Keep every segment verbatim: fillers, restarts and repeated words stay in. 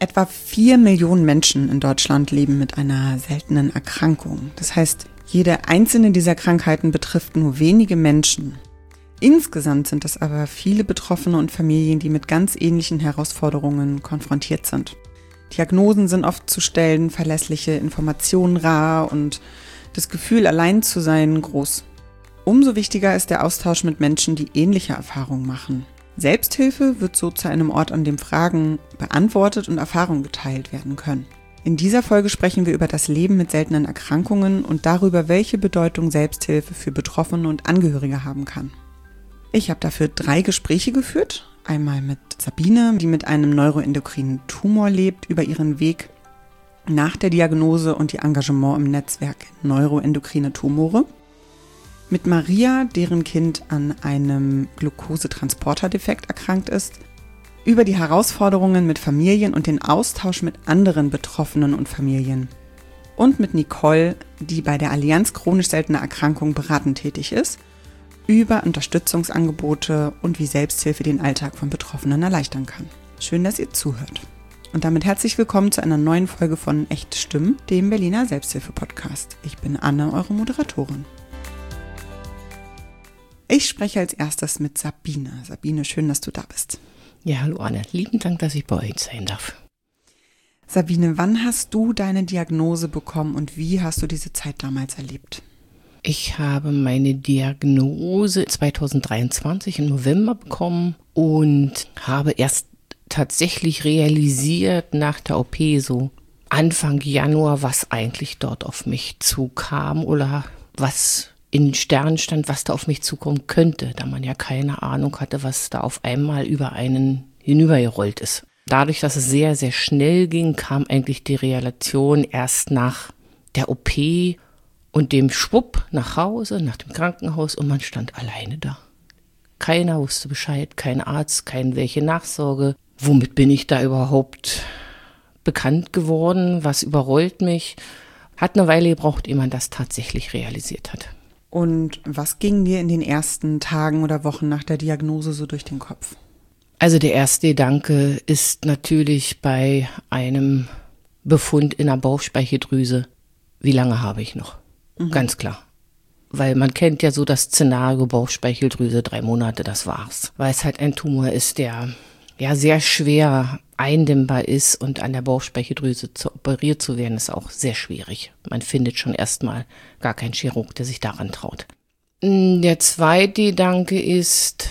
Etwa vier Millionen Menschen in Deutschland leben mit einer seltenen Erkrankung. Das heißt, jede einzelne dieser Krankheiten betrifft nur wenige Menschen. Insgesamt sind es aber viele Betroffene und Familien, die mit ganz ähnlichen Herausforderungen konfrontiert sind. Diagnosen sind oft zu stellen, verlässliche Informationen rar und das Gefühl, allein zu sein, groß. Umso wichtiger ist der Austausch mit Menschen, die ähnliche Erfahrungen machen. Selbsthilfe wird so zu einem Ort, an dem Fragen beantwortet und Erfahrungen geteilt werden können. In dieser Folge sprechen wir über das Leben mit seltenen Erkrankungen und darüber, welche Bedeutung Selbsthilfe für Betroffene und Angehörige haben kann. Ich habe dafür drei Gespräche geführt. Einmal mit Sabine, die mit einem neuroendokrinen Tumor lebt, über ihren Weg nach der Diagnose und ihr Engagement im Netzwerk Neuroendokrine Tumore. Mit Maria, deren Kind an einem Glukosetransporterdefekt erkrankt ist, über die Herausforderungen mit Familien und den Austausch mit anderen Betroffenen und Familien. Und mit Nicole, die bei der Allianz chronisch seltener Erkrankungen beratend tätig ist, über Unterstützungsangebote und wie Selbsthilfe den Alltag von Betroffenen erleichtern kann. Schön, dass ihr zuhört. Und damit herzlich willkommen zu einer neuen Folge von Echte Stimmen, dem Berliner Selbsthilfe-Podcast. Ich bin Anne, eure Moderatorin. Ich spreche als erstes mit Sabine. Sabine, schön, dass du da bist. Ja, hallo Anne. Lieben Dank, dass ich bei euch sein darf. Sabine, wann hast du deine Diagnose bekommen und wie hast du diese Zeit damals erlebt? Ich habe meine Diagnose zweitausenddreiundzwanzig im November bekommen und habe erst tatsächlich realisiert nach der O P, so Anfang Januar, was eigentlich dort auf mich zukam oder was in den Sternen stand, was da auf mich zukommen könnte, da man ja keine Ahnung hatte, was da auf einmal über einen hinübergerollt ist. Dadurch, dass es sehr, sehr schnell ging, kam eigentlich die Realisation erst nach der O P und dem Schwupp nach Hause, nach dem Krankenhaus und man stand alleine da. Keiner wusste Bescheid, kein Arzt, kein welche Nachsorge. Womit bin ich da überhaupt bekannt geworden? Was überrollt mich? Hat eine Weile gebraucht, ehe man das tatsächlich realisiert hat. Und was ging dir in den ersten Tagen oder Wochen nach der Diagnose so durch den Kopf? Also der erste Gedanke ist natürlich bei einem Befund in der Bauchspeicheldrüse, wie lange habe ich noch? Mhm. Ganz klar. Weil man kennt ja so das Szenario Bauchspeicheldrüse, drei Monate, das war's. Weil es halt ein Tumor ist, der ja sehr schwer eindämmbar ist und an der Bauchspeicheldrüse zu operiert zu werden, ist auch sehr schwierig. Man findet schon erstmal gar keinen Chirurg, der sich daran traut. Der zweite Gedanke ist,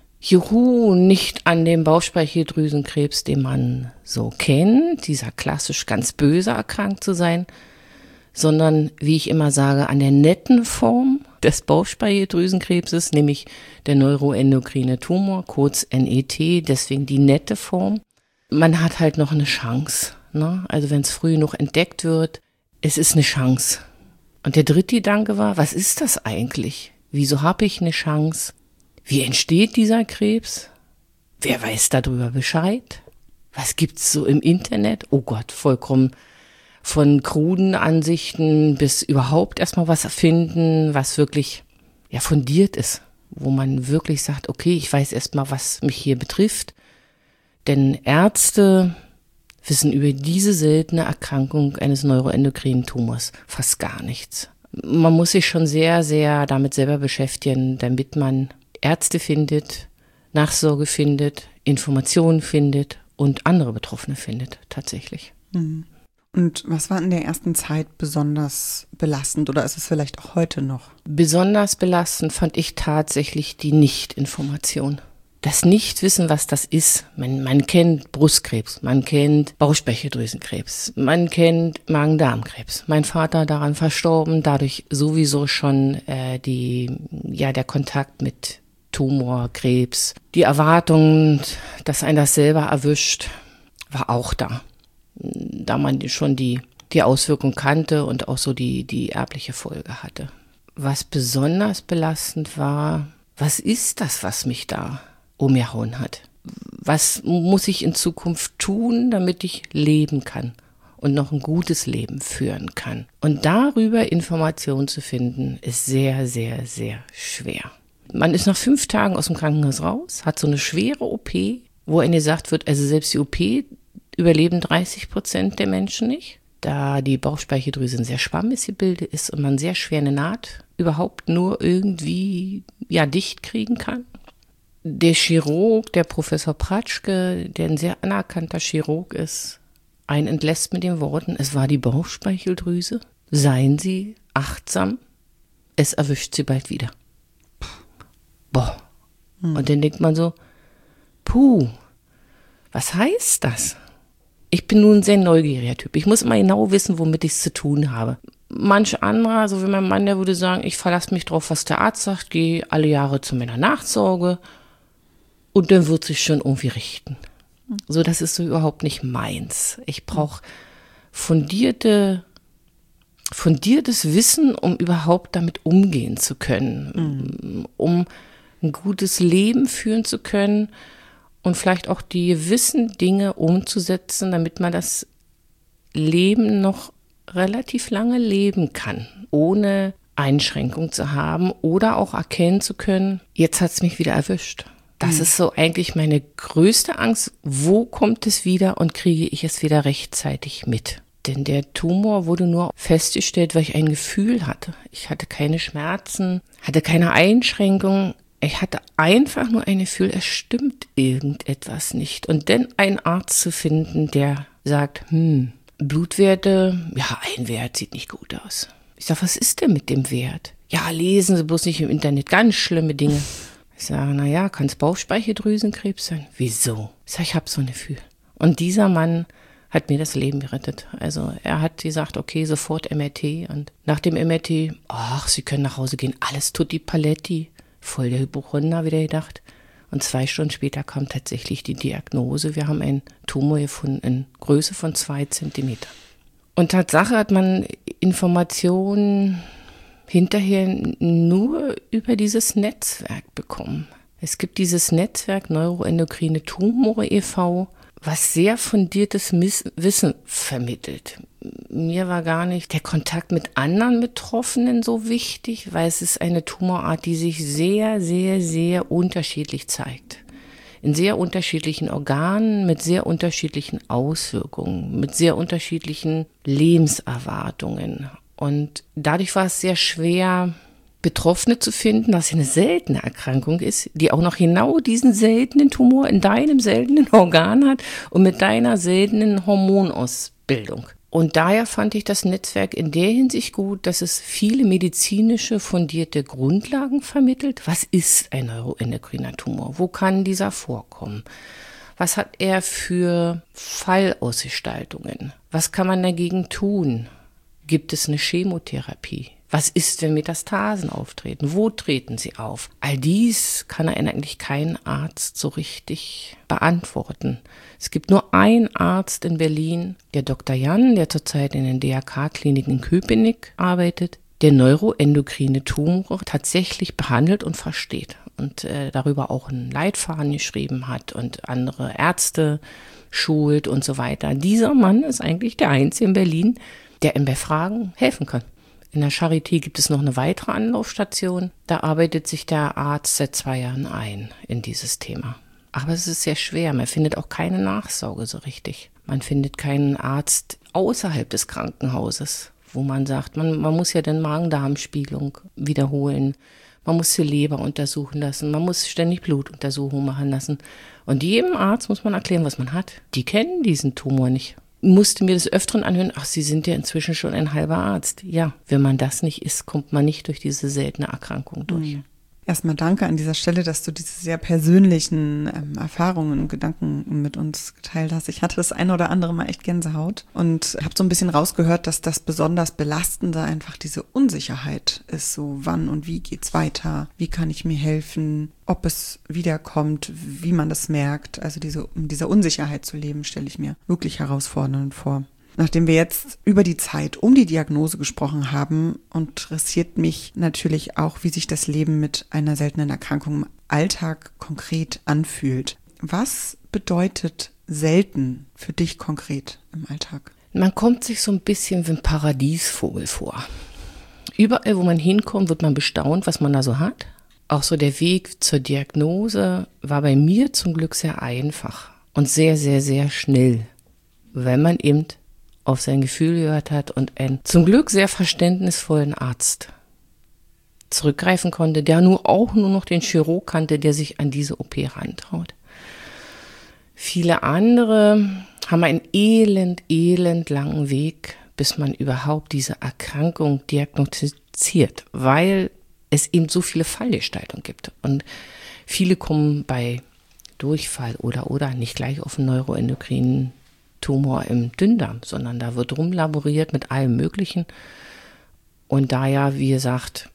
juhu, nicht an dem Bauchspeicheldrüsenkrebs, den man so kennt, dieser klassisch ganz böse erkrankt zu sein, sondern, wie ich immer sage, an der netten Form des Bauchspeicheldrüsenkrebses, nämlich der neuroendokrine Tumor, kurz N E T, deswegen die nette Form. Man hat halt noch eine Chance, ne? Also wenn es früh noch entdeckt wird, es ist eine Chance. Und der dritte Gedanke war, was ist das eigentlich? Wieso habe ich eine Chance? Wie entsteht dieser Krebs? Wer weiß darüber Bescheid? Was gibt's so im Internet? Oh Gott, vollkommen von kruden Ansichten bis überhaupt erstmal was finden, was wirklich ja fundiert ist, wo man wirklich sagt, okay, ich weiß erstmal, was mich hier betrifft. Denn Ärzte wissen über diese seltene Erkrankung eines neuroendokrinen Tumors fast gar nichts. Man muss sich schon sehr, sehr damit selber beschäftigen, damit man Ärzte findet, Nachsorge findet, Informationen findet und andere Betroffene findet, tatsächlich. Mhm. Und was war in der ersten Zeit besonders belastend oder ist es vielleicht auch heute noch? Besonders belastend fand ich tatsächlich die Nichtinformation. Das Nichtwissen, was das ist. Man, man kennt Brustkrebs, man kennt Bauchspeicheldrüsenkrebs, man kennt Magen-Darm-Krebs. Mein Vater daran verstorben, dadurch sowieso schon äh, die, ja, der Kontakt mit Tumor, Krebs. Die Erwartung, dass einen das selber erwischt, war auch da. Da man schon die, die Auswirkung kannte und auch so die, die erbliche Folge hatte. Was besonders belastend war, was ist das, was mich da umgehauen hat? Was muss ich in Zukunft tun, damit ich leben kann und noch ein gutes Leben führen kann? Und darüber Informationen zu finden, ist sehr, sehr, sehr schwer. Man ist nach fünf Tagen aus dem Krankenhaus raus, hat so eine schwere O P, wo einem gesagt wird, also selbst die O P überleben dreißig Prozent der Menschen nicht, da die Bauchspeicheldrüse ein sehr schwammiges Gebilde ist und man sehr schwer eine Naht überhaupt nur irgendwie ja, dicht kriegen kann. Der Chirurg, der Professor Pratschke, der ein sehr anerkannter Chirurg ist, einen entlässt mit den Worten, es war die Bauchspeicheldrüse, seien Sie achtsam, es erwischt Sie bald wieder. Boah. Hm. Und dann denkt man so, puh, was heißt das? Ich bin nun ein sehr neugieriger Typ. Ich muss immer genau wissen, womit ich es zu tun habe. Manch anderer, so wie mein Mann, der würde sagen, ich verlasse mich drauf, was der Arzt sagt, gehe alle Jahre zu meiner Nachsorge und dann wird sich schon irgendwie richten. So, das ist so überhaupt nicht meins. Ich brauche fundierte, fundiertes Wissen, um überhaupt damit umgehen zu können, mhm. um ein gutes Leben führen zu können und vielleicht auch die gewissen Dinge umzusetzen, damit man das Leben noch relativ lange leben kann, ohne Einschränkung zu haben oder auch erkennen zu können, jetzt hat es mich wieder erwischt. Das mhm. ist so eigentlich meine größte Angst. Wo kommt es wieder und kriege ich es wieder rechtzeitig mit? Denn der Tumor wurde nur festgestellt, weil ich ein Gefühl hatte. Ich hatte keine Schmerzen, hatte keine Einschränkungen. Ich hatte einfach nur ein Gefühl, es stimmt irgendetwas nicht. Und dann einen Arzt zu finden, der sagt, hm, Blutwerte, ja, ein Wert sieht nicht gut aus. Ich sage, was ist denn mit dem Wert? Ja, lesen Sie bloß nicht im Internet, ganz schlimme Dinge. Ich sage, naja, kann es Bauchspeicheldrüsenkrebs sein? Wieso? Ich sage, ich habe so ein Gefühl. Und dieser Mann hat mir das Leben gerettet. Also er hat gesagt, okay, sofort M R T. Und nach dem M R T, ach, Sie können nach Hause gehen, alles tutti paletti. Voll der Hypochonder, wieder gedacht. Und zwei Stunden später kam tatsächlich die Diagnose. Wir haben einen Tumor gefunden in Größe von zwei Zentimeter. Und Tatsache hat man Informationen hinterher nur über dieses Netzwerk bekommen. Es gibt dieses Netzwerk Neuroendokrine Tumore e V, was sehr fundiertes Wissen vermittelt. Mir war gar nicht der Kontakt mit anderen Betroffenen so wichtig, weil es ist eine Tumorart, die sich sehr, sehr, sehr unterschiedlich zeigt. In sehr unterschiedlichen Organen, mit sehr unterschiedlichen Auswirkungen, mit sehr unterschiedlichen Lebenserwartungen. Und dadurch war es sehr schwer, Betroffene zu finden, dass es eine seltene Erkrankung ist, die auch noch genau diesen seltenen Tumor in deinem seltenen Organ hat und mit deiner seltenen Hormonausbildung. Und daher fand ich das Netzwerk in der Hinsicht gut, dass es viele medizinische fundierte Grundlagen vermittelt. Was ist ein neuroendokriner Tumor? Wo kann dieser vorkommen? Was hat er für Fallausgestaltungen? Was kann man dagegen tun? Gibt es eine Chemotherapie? Was ist, wenn Metastasen auftreten? Wo treten sie auf? All dies kann eigentlich kein Arzt so richtig beantworten. Es gibt nur einen Arzt in Berlin, der Doktor Jan, der zurzeit in den D R K-Kliniken in Köpenick arbeitet, der neuroendokrine Tumore tatsächlich behandelt und versteht und äh, darüber auch einen Leitfaden geschrieben hat und andere Ärzte schult und so weiter. Dieser Mann ist eigentlich der Einzige in Berlin, der ihm bei Fragen helfen kann. In der Charité gibt es noch eine weitere Anlaufstation. Da arbeitet sich der Arzt seit zwei Jahren ein in dieses Thema. Aber es ist sehr schwer. Man findet auch keine Nachsorge so richtig. Man findet keinen Arzt außerhalb des Krankenhauses, wo man sagt, man, man muss ja den Magen-Darm-Spiegelung wiederholen. Man muss die Leber untersuchen lassen. Man muss ständig Blutuntersuchungen machen lassen. Und jedem Arzt muss man erklären, was man hat. Die kennen diesen Tumor nicht. Musste mir des Öfteren anhören, ach, Sie sind ja inzwischen schon ein halber Arzt. Ja, wenn man das nicht ist, kommt man nicht durch diese seltene Erkrankung durch. Mhm. Erstmal danke an dieser Stelle, dass du diese sehr persönlichen ähm, Erfahrungen und Gedanken mit uns geteilt hast. Ich hatte das eine oder andere Mal echt Gänsehaut und habe so ein bisschen rausgehört, dass das besonders Belastende einfach diese Unsicherheit ist. So, wann und wie geht's weiter? Wie kann ich mir helfen? Ob es wiederkommt, wie man das merkt. Also diese, um dieser Unsicherheit zu leben, stelle ich mir wirklich herausfordernd vor. Nachdem wir jetzt über die Zeit um die Diagnose gesprochen haben, interessiert mich natürlich auch, wie sich das Leben mit einer seltenen Erkrankung im Alltag konkret anfühlt. Was bedeutet selten für dich konkret im Alltag? Man kommt sich so ein bisschen wie ein Paradiesvogel vor. Überall, wo man hinkommt, wird man bestaunt, was man da so hat. Auch so der Weg zur Diagnose war bei mir zum Glück sehr einfach und sehr, sehr, sehr schnell. wenn man eben auf sein Gefühl gehört hat und einen zum Glück sehr verständnisvollen Arzt zurückgreifen konnte, der nur auch nur noch den Chirurg kannte, der sich an diese O P rantraut. Viele andere haben einen elend, elend langen Weg, bis man überhaupt diese Erkrankung diagnostiziert, weil es eben so viele Fallgestaltungen gibt. Und viele kommen bei Durchfall oder oder nicht gleich auf einen neuroendokrinen Tumor im Dünndarm, sondern da wird rumlaboriert mit allem Möglichen. Und da ja, wie gesagt,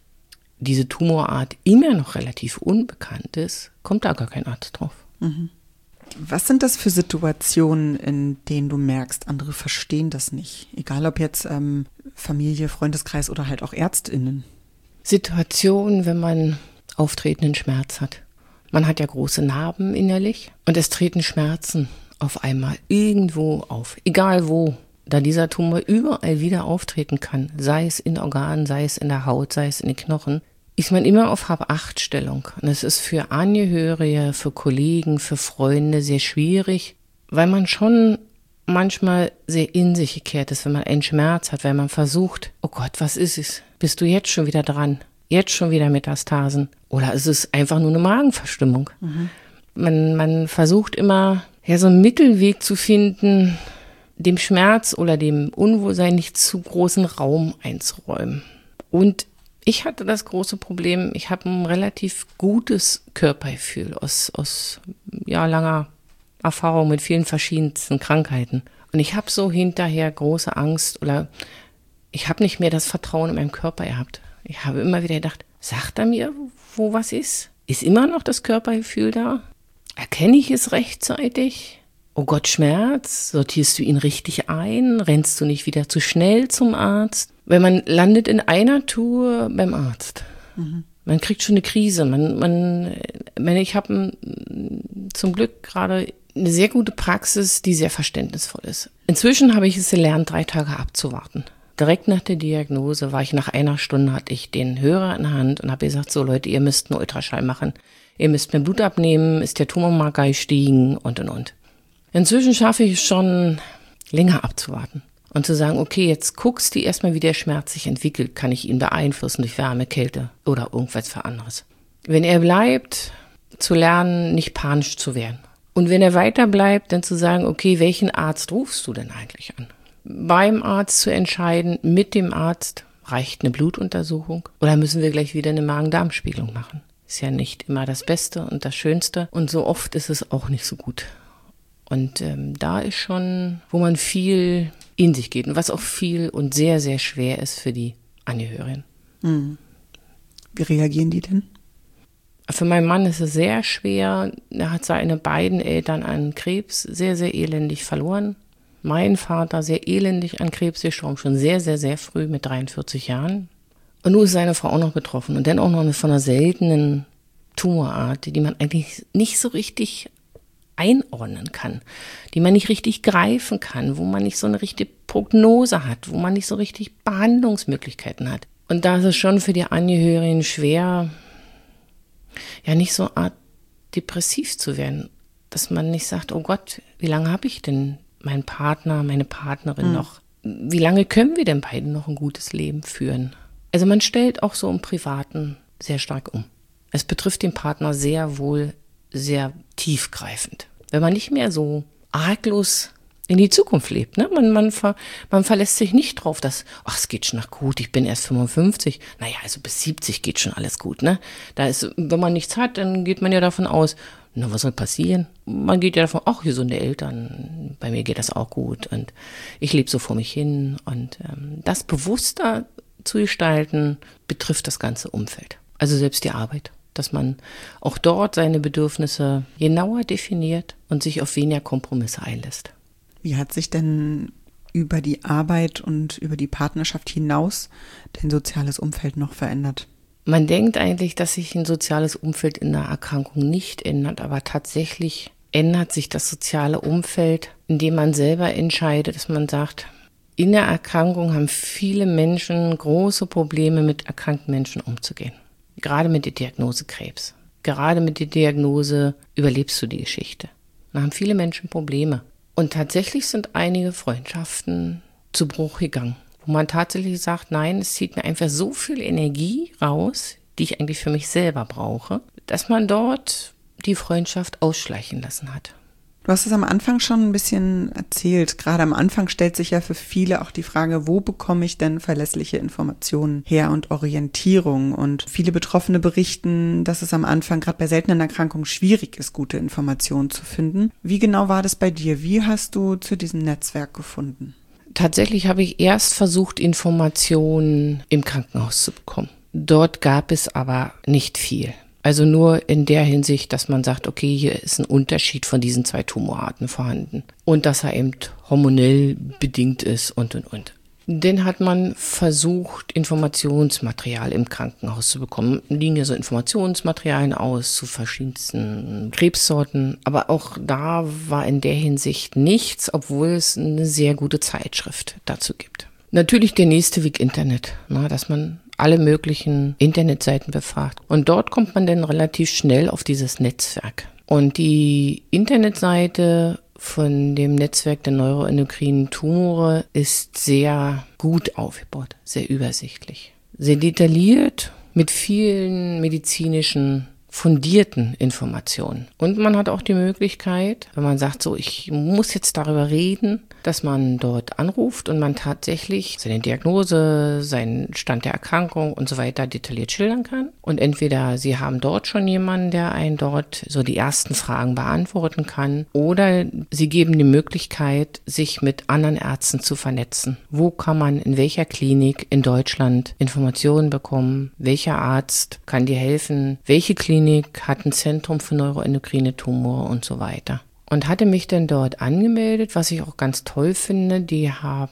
diese Tumorart immer noch relativ unbekannt ist, kommt da gar kein Arzt drauf. Mhm. Was sind das für Situationen, in denen du merkst, andere verstehen das nicht? Egal ob jetzt ähm, Familie, Freundeskreis oder halt auch ÄrztInnen. Situationen, wenn man auftretenden Schmerz hat. Man hat ja große Narben innerlich und es treten Schmerzen auf einmal irgendwo auf, egal wo, da dieser Tumor überall wieder auftreten kann, sei es in Organen, sei es in der Haut, sei es in den Knochen, ist man immer auf Hab-Acht-Stellung. Und es ist für Angehörige, für Kollegen, für Freunde sehr schwierig, weil man schon manchmal sehr in sich gekehrt ist, wenn man einen Schmerz hat, weil man versucht, oh Gott, was ist es? Bist du jetzt schon wieder dran? Jetzt schon wieder Metastasen? Oder ist es einfach nur eine Magenverstimmung? Mhm. Man, man versucht immer, ja, so einen Mittelweg zu finden, dem Schmerz oder dem Unwohlsein nicht zu großen Raum einzuräumen. Und ich hatte das große Problem, ich habe ein relativ gutes Körpergefühl aus, aus ja, langer Erfahrung mit vielen verschiedensten Krankheiten. Und ich habe so hinterher große Angst oder ich habe nicht mehr das Vertrauen in meinen Körper gehabt. Ich habe immer wieder gedacht, sagt er mir, wo was ist? Ist immer noch das Körpergefühl da? Erkenne ich es rechtzeitig? Oh Gott, Schmerz, sortierst du ihn richtig ein? Rennst du nicht wieder zu schnell zum Arzt? Wenn man landet in einer Tour beim Arzt, mhm. man kriegt schon eine Krise. Man, man, man, ich habe zum Glück gerade eine sehr gute Praxis, die sehr verständnisvoll ist. Inzwischen habe ich es gelernt, drei Tage abzuwarten. Direkt nach der Diagnose war ich nach einer Stunde, hatte ich den Hörer in der Hand und habe gesagt, so Leute, ihr müsst einen Ultraschall machen. Ihr müsst mir Blut abnehmen, ist der Tumormarker gestiegen und und und. Inzwischen schaffe ich es schon, länger abzuwarten und zu sagen, okay, jetzt guckst du erstmal, wie der Schmerz sich entwickelt. Kann ich ihn beeinflussen durch Wärme, Kälte oder irgendwas für anderes? Wenn er bleibt, zu lernen, nicht panisch zu werden. Und wenn er weiter bleibt, dann zu sagen, okay, welchen Arzt rufst du denn eigentlich an? Beim Arzt zu entscheiden, mit dem Arzt, reicht eine Blutuntersuchung oder müssen wir gleich wieder eine Magen-Darm-Spiegelung machen? Ist ja nicht immer das Beste und das Schönste und so oft ist es auch nicht so gut. Und ähm, da ist schon, wo man viel in sich geht und was auch viel und sehr, sehr schwer ist für die Angehörigen. Hm. Wie reagieren die denn? Für meinen Mann ist es sehr schwer. Er hat seine beiden Eltern an Krebs sehr, sehr elendig verloren. Mein Vater sehr elendig an Krebs gestorben, schon sehr, sehr, sehr früh mit dreiundvierzig Jahren. Und nun ist seine Frau auch noch betroffen und dann auch noch von einer seltenen Tumorart, die man eigentlich nicht so richtig einordnen kann, die man nicht richtig greifen kann, wo man nicht so eine richtige Prognose hat, wo man nicht so richtig Behandlungsmöglichkeiten hat. Und da ist es schon für die Angehörigen schwer, ja nicht so art depressiv zu werden, dass man nicht sagt, oh Gott, wie lange habe ich denn meinen Partner, meine Partnerin hm. noch? Wie lange können wir denn beiden noch ein gutes Leben führen? Also man stellt auch so im Privaten sehr stark um. Es betrifft den Partner sehr wohl sehr tiefgreifend. Wenn man nicht mehr so arglos in die Zukunft lebt, ne? Man, man, ver, man verlässt sich nicht drauf, dass, ach, es geht schon noch gut, ich bin erst fünfundfünfzig. Naja, also bis siebzig geht schon alles gut, ne? Da ist, wenn man nichts hat, dann geht man ja davon aus, na, was soll passieren? Man geht ja davon, ach, gesunde Eltern, bei mir geht das auch gut und ich lebe so vor mich hin. Und ähm, das bewusster zu gestalten, betrifft das ganze Umfeld. Also selbst die Arbeit. Dass man auch dort seine Bedürfnisse genauer definiert und sich auf weniger Kompromisse einlässt. Wie hat sich denn über die Arbeit und über die Partnerschaft hinaus dein soziales Umfeld noch verändert? Man denkt eigentlich, dass sich ein soziales Umfeld in der Erkrankung nicht ändert, aber tatsächlich ändert sich das soziale Umfeld, indem man selber entscheidet, dass man sagt, in der Erkrankung haben viele Menschen große Probleme, mit erkrankten Menschen umzugehen. Gerade mit der Diagnose Krebs, gerade mit der Diagnose überlebst du die Geschichte. Da haben viele Menschen Probleme. Und tatsächlich sind einige Freundschaften zu Bruch gegangen, wo man tatsächlich sagt, nein, es zieht mir einfach so viel Energie raus, die ich eigentlich für mich selber brauche, dass man dort die Freundschaft ausschleichen lassen hat. Du hast es am Anfang schon ein bisschen erzählt. Gerade am Anfang stellt sich ja für viele auch die Frage, wo bekomme ich denn verlässliche Informationen her und Orientierung? Und viele Betroffene berichten, dass es am Anfang gerade bei seltenen Erkrankungen schwierig ist, gute Informationen zu finden. Wie genau war das bei dir? Wie hast du zu diesem Netzwerk gefunden? Tatsächlich habe ich erst versucht, Informationen im Krankenhaus zu bekommen. Dort gab es aber nicht viel. Also nur in der Hinsicht, dass man sagt, okay, hier ist ein Unterschied von diesen zwei Tumorarten vorhanden und dass er eben hormonell bedingt ist und, und, und. Dann hat man versucht, Informationsmaterial im Krankenhaus zu bekommen. Liegen ja so Informationsmaterialien aus zu verschiedensten Krebssorten, aber auch da war in der Hinsicht nichts, obwohl es eine sehr gute Zeitschrift dazu gibt. Natürlich der nächste Weg Internet, na, dass man alle möglichen Internetseiten befragt. Und dort kommt man dann relativ schnell auf dieses Netzwerk. Und die Internetseite von dem Netzwerk der neuroendokrinen Tumore ist sehr gut aufgebaut, sehr übersichtlich, sehr detailliert mit vielen medizinischen fundierten Informationen. Und man hat auch die Möglichkeit, wenn man sagt, so, ich muss jetzt darüber reden, dass man dort anruft und man tatsächlich seine Diagnose, seinen Stand der Erkrankung und so weiter detailliert schildern kann. Und entweder Sie haben dort schon jemanden, der einen dort so die ersten Fragen beantworten kann, oder Sie geben die Möglichkeit, sich mit anderen Ärzten zu vernetzen. Wo kann man in welcher Klinik in Deutschland Informationen bekommen? Welcher Arzt kann dir helfen? Welche Klinik hat ein Zentrum für neuroendokrine Tumore und so weiter? Und hatte mich dann dort angemeldet, was ich auch ganz toll finde. Die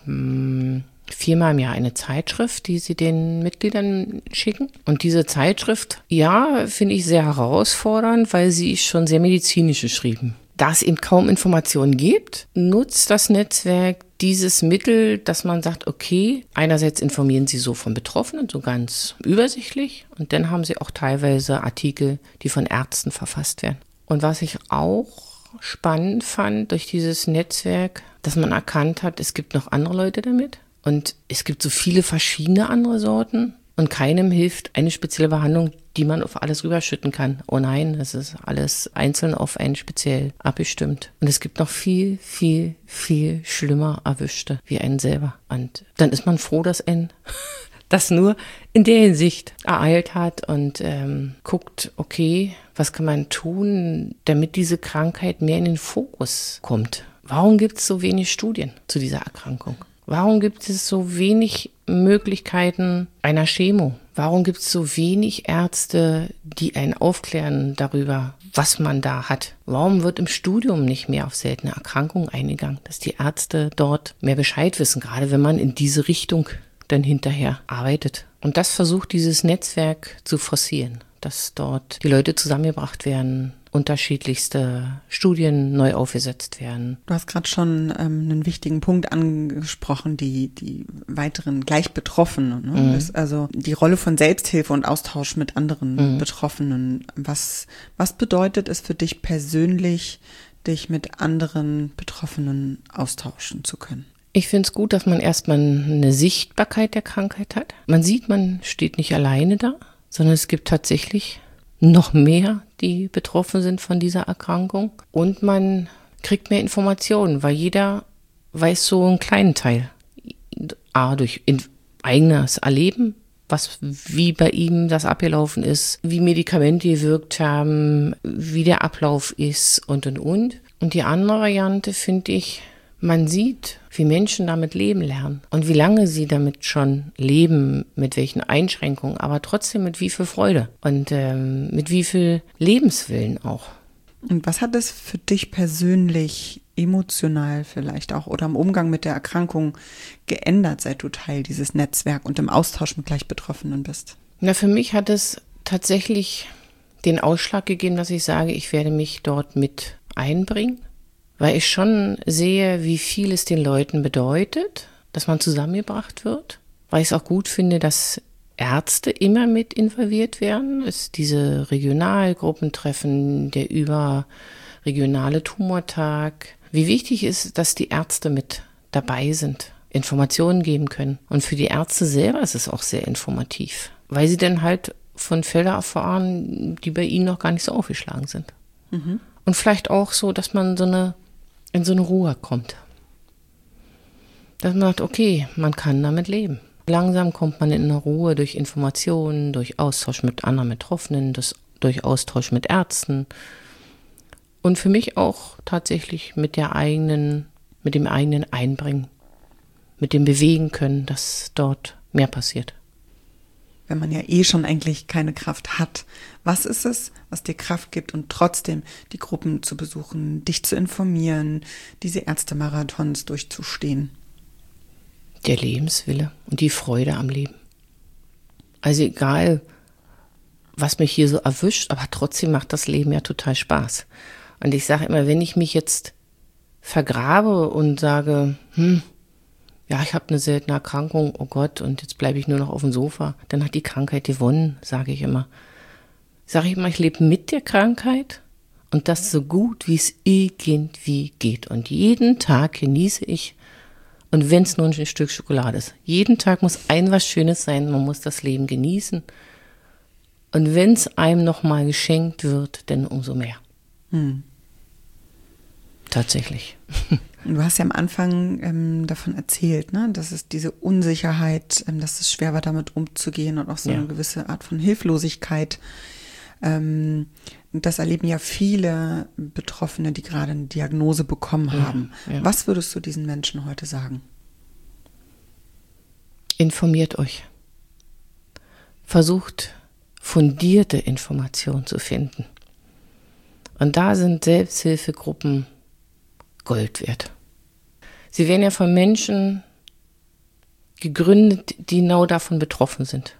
haben viermal im Jahr eine Zeitschrift, die sie den Mitgliedern schicken. Und diese Zeitschrift, ja, finde ich sehr herausfordernd, weil sie ist schon sehr medizinisch geschrieben. Da es eben kaum Informationen gibt, nutzt das Netzwerk dieses Mittel, dass man sagt, okay, einerseits informieren sie so von Betroffenen, so ganz übersichtlich. Und dann haben sie auch teilweise Artikel, die von Ärzten verfasst werden. Und was ich auch spannend fand durch dieses Netzwerk, dass man erkannt hat, es gibt noch andere Leute damit und es gibt so viele verschiedene andere Sorten und keinem hilft eine spezielle Behandlung, die man auf alles rüberschütten kann. Oh nein, das ist alles einzeln auf einen speziell abgestimmt. Und es gibt noch viel, viel, viel schlimmer Erwischte wie einen selber. Und dann ist man froh, dass ein das nur in der Hinsicht ereilt hat und ähm, guckt, okay, was kann man tun, damit diese Krankheit mehr in den Fokus kommt? Warum gibt es so wenig Studien zu dieser Erkrankung? Warum gibt es so wenig Möglichkeiten einer Chemo? Warum gibt es so wenig Ärzte, die einen aufklären darüber, was man da hat? Warum wird im Studium nicht mehr auf seltene Erkrankungen eingegangen, dass die Ärzte dort mehr Bescheid wissen, gerade wenn man in diese Richtung dann hinterher arbeitet? Und das versucht dieses Netzwerk zu forcieren, dass dort die Leute zusammengebracht werden, unterschiedlichste Studien neu aufgesetzt werden. Du hast gerade schon ähm, einen wichtigen Punkt angesprochen, die die weiteren Gleichbetroffenen. Ne? Mhm. Das, also die Rolle von Selbsthilfe und Austausch mit anderen Mhm. Betroffenen. Was, was bedeutet es für dich persönlich, dich mit anderen Betroffenen austauschen zu können? Ich finde es gut, dass man erstmal eine Sichtbarkeit der Krankheit hat. Man sieht, man steht nicht alleine da, sondern es gibt tatsächlich noch mehr, die betroffen sind von dieser Erkrankung. Und man kriegt mehr Informationen, weil jeder weiß so einen kleinen Teil. A, durch eigenes Erleben, was, wie bei ihm das abgelaufen ist, wie Medikamente gewirkt haben, wie der Ablauf ist und, und, und. Und die andere Variante finde ich, man sieht, wie Menschen damit leben lernen und wie lange sie damit schon leben, mit welchen Einschränkungen, aber trotzdem mit wie viel Freude und ähm, mit wie viel Lebenswillen auch. Und was hat es für dich persönlich, emotional vielleicht auch oder im Umgang mit der Erkrankung geändert, seit du Teil dieses Netzwerks und im Austausch mit Gleichbetroffenen bist? Na, für mich hat es tatsächlich den Ausschlag gegeben, dass ich sage, ich werde mich dort mit einbringen. Weil ich schon sehe, wie viel es den Leuten bedeutet, dass man zusammengebracht wird. Weil ich es auch gut finde, dass Ärzte immer mit involviert werden. Es diese Regionalgruppentreffen, der überregionale Tumortag, wie wichtig ist, dass die Ärzte mit dabei sind, Informationen geben können. Und für die Ärzte selber ist es auch sehr informativ, weil sie dann halt von Fällen erfahren, die bei ihnen noch gar nicht so aufgeschlagen sind. Mhm. Und vielleicht auch so, dass man so eine, in so eine Ruhe kommt. Dass man sagt, okay, man kann damit leben. Langsam kommt man in eine Ruhe durch Informationen, durch Austausch mit anderen Betroffenen, das, durch Austausch mit Ärzten. Und für mich auch tatsächlich mit der eigenen, mit dem eigenen Einbringen, mit dem Bewegen können, dass dort mehr passiert. Wenn man ja eh schon eigentlich keine Kraft hat, was ist es, was dir Kraft gibt und trotzdem die Gruppen zu besuchen, dich zu informieren, diese Ärztemarathons durchzustehen? Der Lebenswille und die Freude am Leben. Also egal, was mich hier so erwischt, aber trotzdem macht das Leben ja total Spaß. Und ich sage immer, wenn ich mich jetzt vergrabe und sage, hm, ja, ich habe eine seltene Erkrankung, oh Gott, und jetzt bleibe ich nur noch auf dem Sofa, dann hat die Krankheit gewonnen, sage ich immer. Sage ich immer, ich lebe mit der Krankheit und das so gut, wie es irgendwie geht. Und jeden Tag genieße ich, und wenn es nur ein Stück Schokolade ist, jeden Tag muss ein was Schönes sein, man muss das Leben genießen. Und wenn es einem nochmal geschenkt wird, dann umso mehr. Hm. Tatsächlich. Du hast ja am Anfang ähm, davon erzählt, ne, dass es diese Unsicherheit, ähm, dass es schwer war, damit umzugehen und auch so ja. eine gewisse Art von Hilflosigkeit. Ähm, das erleben ja viele Betroffene, die gerade eine Diagnose bekommen haben. Ja, ja. Was würdest du diesen Menschen heute sagen? Informiert euch. Versucht, fundierte Informationen zu finden. Und da sind Selbsthilfegruppen Gold wert. Sie werden ja von Menschen gegründet, die genau davon betroffen sind.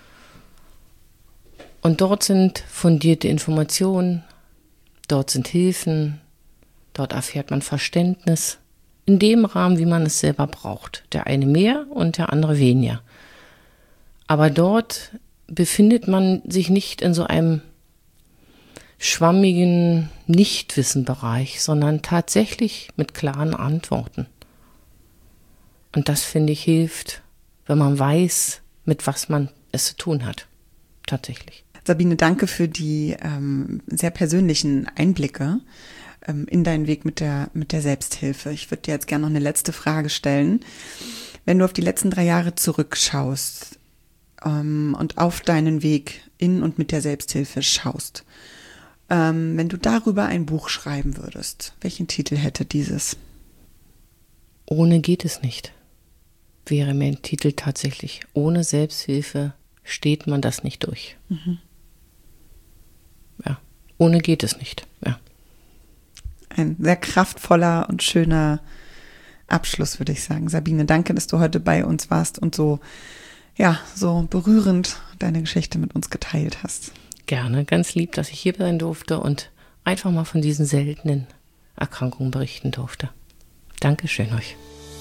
Und dort sind fundierte Informationen, dort sind Hilfen, dort erfährt man Verständnis, in dem Rahmen, wie man es selber braucht. Der eine mehr und der andere weniger. Aber dort befindet man sich nicht in so einem schwammigen Nichtwissenbereich, sondern tatsächlich mit klaren Antworten. Und das, finde ich, hilft, wenn man weiß, mit was man es zu tun hat. Tatsächlich. Sabine, danke für die ähm, sehr persönlichen Einblicke ähm, in deinen Weg mit der, mit der Selbsthilfe. Ich würde dir jetzt gerne noch eine letzte Frage stellen. Wenn du auf die letzten drei Jahre zurückschaust ähm, und auf deinen Weg in und mit der Selbsthilfe schaust, ähm, wenn du darüber ein Buch schreiben würdest, welchen Titel hätte dieses? Ohne geht es nicht, wäre mein Titel tatsächlich. Ohne Selbsthilfe steht man das nicht durch. Mhm. Ja, ohne geht es nicht. Ja. Ein sehr kraftvoller und schöner Abschluss, würde ich sagen. Sabine, danke, dass du heute bei uns warst und so, ja, so berührend deine Geschichte mit uns geteilt hast. Gerne, ganz lieb, dass ich hier sein durfte und einfach mal von diesen seltenen Erkrankungen berichten durfte. Dankeschön euch.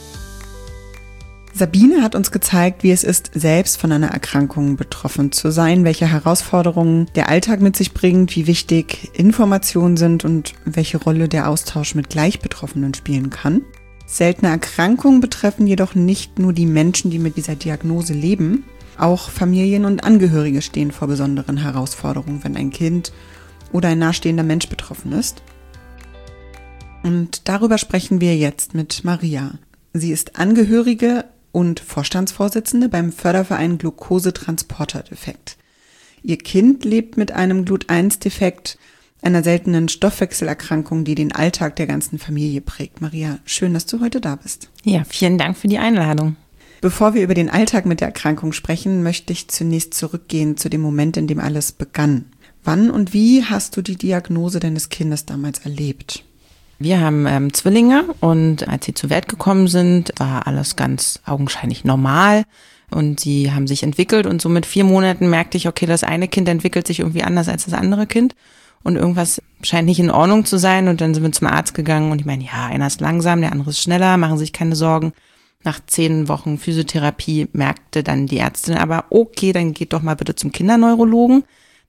Sabine hat uns gezeigt, wie es ist, selbst von einer Erkrankung betroffen zu sein, welche Herausforderungen der Alltag mit sich bringt, wie wichtig Informationen sind und welche Rolle der Austausch mit Gleichbetroffenen spielen kann. Seltene Erkrankungen betreffen jedoch nicht nur die Menschen, die mit dieser Diagnose leben. Auch Familien und Angehörige stehen vor besonderen Herausforderungen, wenn ein Kind oder ein nahestehender Mensch betroffen ist. Und darüber sprechen wir jetzt mit Maria. Sie ist Angehörige und Vorstandsvorsitzende beim Förderverein Glukosetransporter-Defekt. Ihr Kind lebt mit einem Glut eins Defekt, einer seltenen Stoffwechselerkrankung, die den Alltag der ganzen Familie prägt. Maria, schön, dass du heute da bist. Ja, vielen Dank für die Einladung. Bevor wir über den Alltag mit der Erkrankung sprechen, möchte ich zunächst zurückgehen zu dem Moment, in dem alles begann. Wann und wie hast du die Diagnose deines Kindes damals erlebt? Wir haben ähm, Zwillinge und als sie zur Welt gekommen sind, war alles ganz augenscheinlich normal und sie haben sich entwickelt und so mit vier Monaten merkte ich, okay, das eine Kind entwickelt sich irgendwie anders als das andere Kind und irgendwas scheint nicht in Ordnung zu sein und dann sind wir zum Arzt gegangen und ich meine, ja, einer ist langsam, der andere ist schneller, machen sich keine Sorgen. Nach zehn Wochen Physiotherapie merkte dann die Ärztin aber, okay, dann geht doch mal bitte zum Kinderneurologen.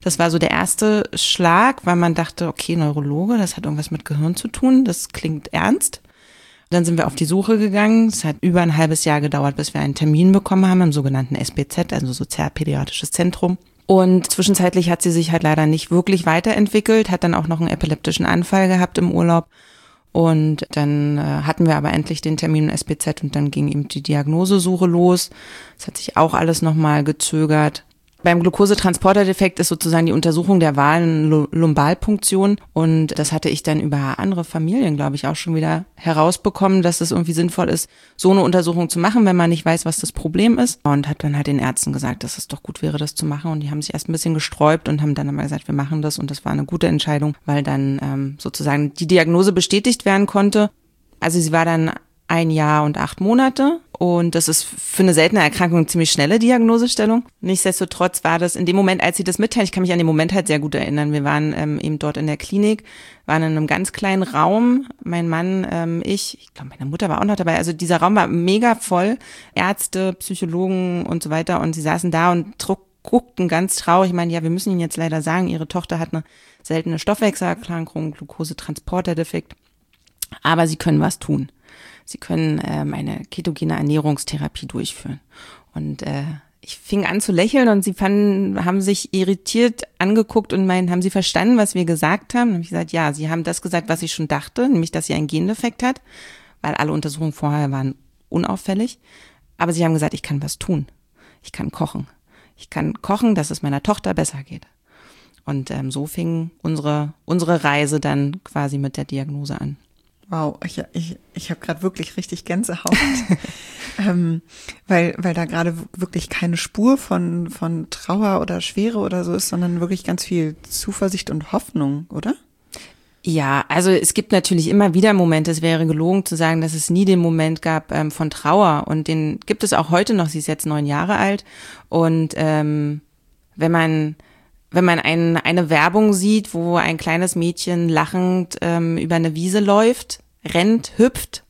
Das war so der erste Schlag, weil man dachte, okay, Neurologe, das hat irgendwas mit Gehirn zu tun, das klingt ernst. Dann sind wir auf die Suche gegangen. Es hat über ein halbes Jahr gedauert, bis wir einen Termin bekommen haben im sogenannten S B Z, also Sozialpädiatrisches Zentrum. Und zwischenzeitlich hat sie sich halt leider nicht wirklich weiterentwickelt, hat dann auch noch einen epileptischen Anfall gehabt im Urlaub. Und dann äh, hatten wir aber endlich den Termin im S B Z und dann ging eben die Diagnosesuche los. Es hat sich auch alles nochmal gezögert. Beim Glukosetransporterdefekt ist sozusagen die Untersuchung der Wahl eine Lumbalpunktion und das hatte ich dann über andere Familien, glaube ich, auch schon wieder herausbekommen, dass es irgendwie sinnvoll ist, so eine Untersuchung zu machen, wenn man nicht weiß, was das Problem ist. Und hat dann halt den Ärzten gesagt, dass es doch gut wäre, das zu machen und die haben sich erst ein bisschen gesträubt und haben dann einmal gesagt, wir machen das und das war eine gute Entscheidung, weil dann ähm, sozusagen die Diagnose bestätigt werden konnte. Also sie war dann ein Jahr und acht Monate und das ist für eine seltene Erkrankung eine ziemlich schnelle Diagnosestellung. Nichtsdestotrotz war das in dem Moment, als sie das mitteilen, ich kann mich an den Moment halt sehr gut erinnern, wir waren ähm, eben dort in der Klinik, waren in einem ganz kleinen Raum, mein Mann, ähm, ich, ich glaube meine Mutter war auch noch dabei, also dieser Raum war mega voll, Ärzte, Psychologen und so weiter und sie saßen da und druck, guckten ganz traurig, ich meine, ja, wir müssen Ihnen jetzt leider sagen, Ihre Tochter hat eine seltene Stoffwechselerkrankung, Glukosetransporterdefekt, aber Sie können was tun. Sie können ähm, eine ketogene Ernährungstherapie durchführen. Und äh, ich fing an zu lächeln und sie fanden, haben sich irritiert angeguckt und meinen, haben Sie verstanden, was wir gesagt haben? Und habe ich gesagt, ja, Sie haben das gesagt, was ich schon dachte, nämlich, dass sie einen Gendefekt hat, weil alle Untersuchungen vorher waren unauffällig. Aber Sie haben gesagt, ich kann was tun. Ich kann kochen. Ich kann kochen, dass es meiner Tochter besser geht. Und ähm, so fing unsere unsere Reise dann quasi mit der Diagnose an. Wow, ich, ich, ich habe gerade wirklich richtig Gänsehaut, ähm, weil, weil da gerade wirklich keine Spur von, von Trauer oder Schwere oder so ist, sondern wirklich ganz viel Zuversicht und Hoffnung, oder? Ja, also es gibt natürlich immer wieder Momente, es wäre gelogen zu sagen, dass es nie den Moment gab ähm, von Trauer und den gibt es auch heute noch, sie ist jetzt neun Jahre alt und ähm, wenn man Wenn man ein, eine Werbung sieht, wo ein kleines Mädchen lachend ähm, über eine Wiese läuft, rennt, hüpft,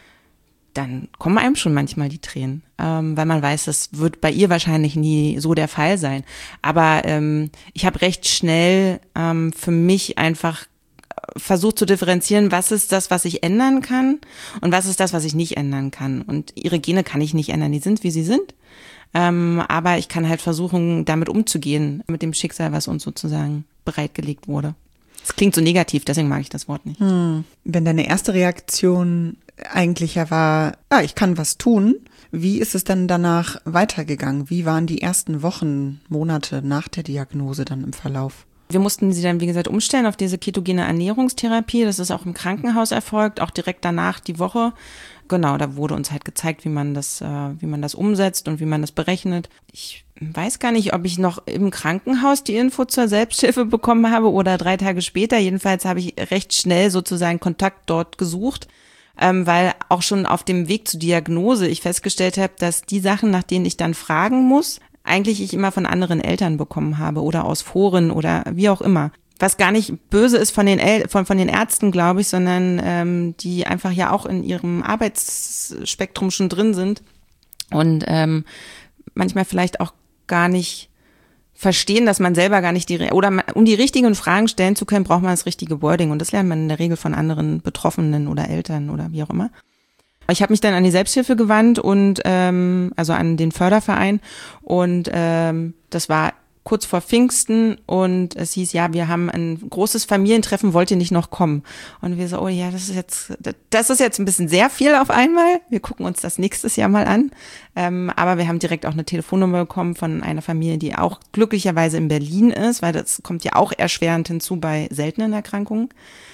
dann kommen einem schon manchmal die Tränen, ähm, weil man weiß, das wird bei ihr wahrscheinlich nie so der Fall sein. Aber ähm, ich habe recht schnell ähm, für mich einfach versucht zu differenzieren, was ist das, was ich ändern kann und was ist das, was ich nicht ändern kann. Und ihre Gene kann ich nicht ändern, die sind, wie sie sind. Ähm, aber ich kann halt versuchen, damit umzugehen, mit dem Schicksal, was uns sozusagen bereitgelegt wurde. Das klingt so negativ, deswegen mag ich das Wort nicht. Hm. Wenn deine erste Reaktion eigentlich ja war, ah, ich kann was tun, wie ist es dann danach weitergegangen? Wie waren die ersten Wochen, Monate nach der Diagnose dann im Verlauf? Wir mussten sie dann, wie gesagt, umstellen auf diese ketogene Ernährungstherapie. Das ist auch im Krankenhaus erfolgt, auch direkt danach die Woche. Genau, da wurde uns halt gezeigt, wie man das, äh, wie man das umsetzt und wie man das berechnet. Ich weiß gar nicht, ob ich noch im Krankenhaus die Info zur Selbsthilfe bekommen habe oder drei Tage später. Jedenfalls habe ich recht schnell sozusagen Kontakt dort gesucht, ähm, weil auch schon auf dem Weg zur Diagnose ich festgestellt habe, dass die Sachen, nach denen ich dann fragen muss, eigentlich ich immer von anderen Eltern bekommen habe oder aus Foren oder wie auch immer. Was gar nicht böse ist von den El- von von den Ärzten, glaube ich, sondern ähm, die einfach ja auch in ihrem Arbeitsspektrum schon drin sind und ähm, manchmal vielleicht auch gar nicht verstehen, dass man selber gar nicht die oder man, um die richtigen Fragen stellen zu können, braucht man das richtige Wording und das lernt man in der Regel von anderen Betroffenen oder Eltern oder wie auch immer. Ich habe mich dann an die Selbsthilfe gewandt und ähm, also an den Förderverein und ähm, das war kurz vor Pfingsten und es hieß, ja, wir haben ein großes Familientreffen, wollt ihr nicht noch kommen? Und wir so, oh ja, das ist jetzt, das ist jetzt ein bisschen sehr viel auf einmal. Wir gucken uns das nächstes Jahr mal an. Ähm, aber wir haben direkt auch eine Telefonnummer bekommen von einer Familie, die auch glücklicherweise in Berlin ist, weil das kommt ja auch erschwerend hinzu bei seltenen Erkrankungen.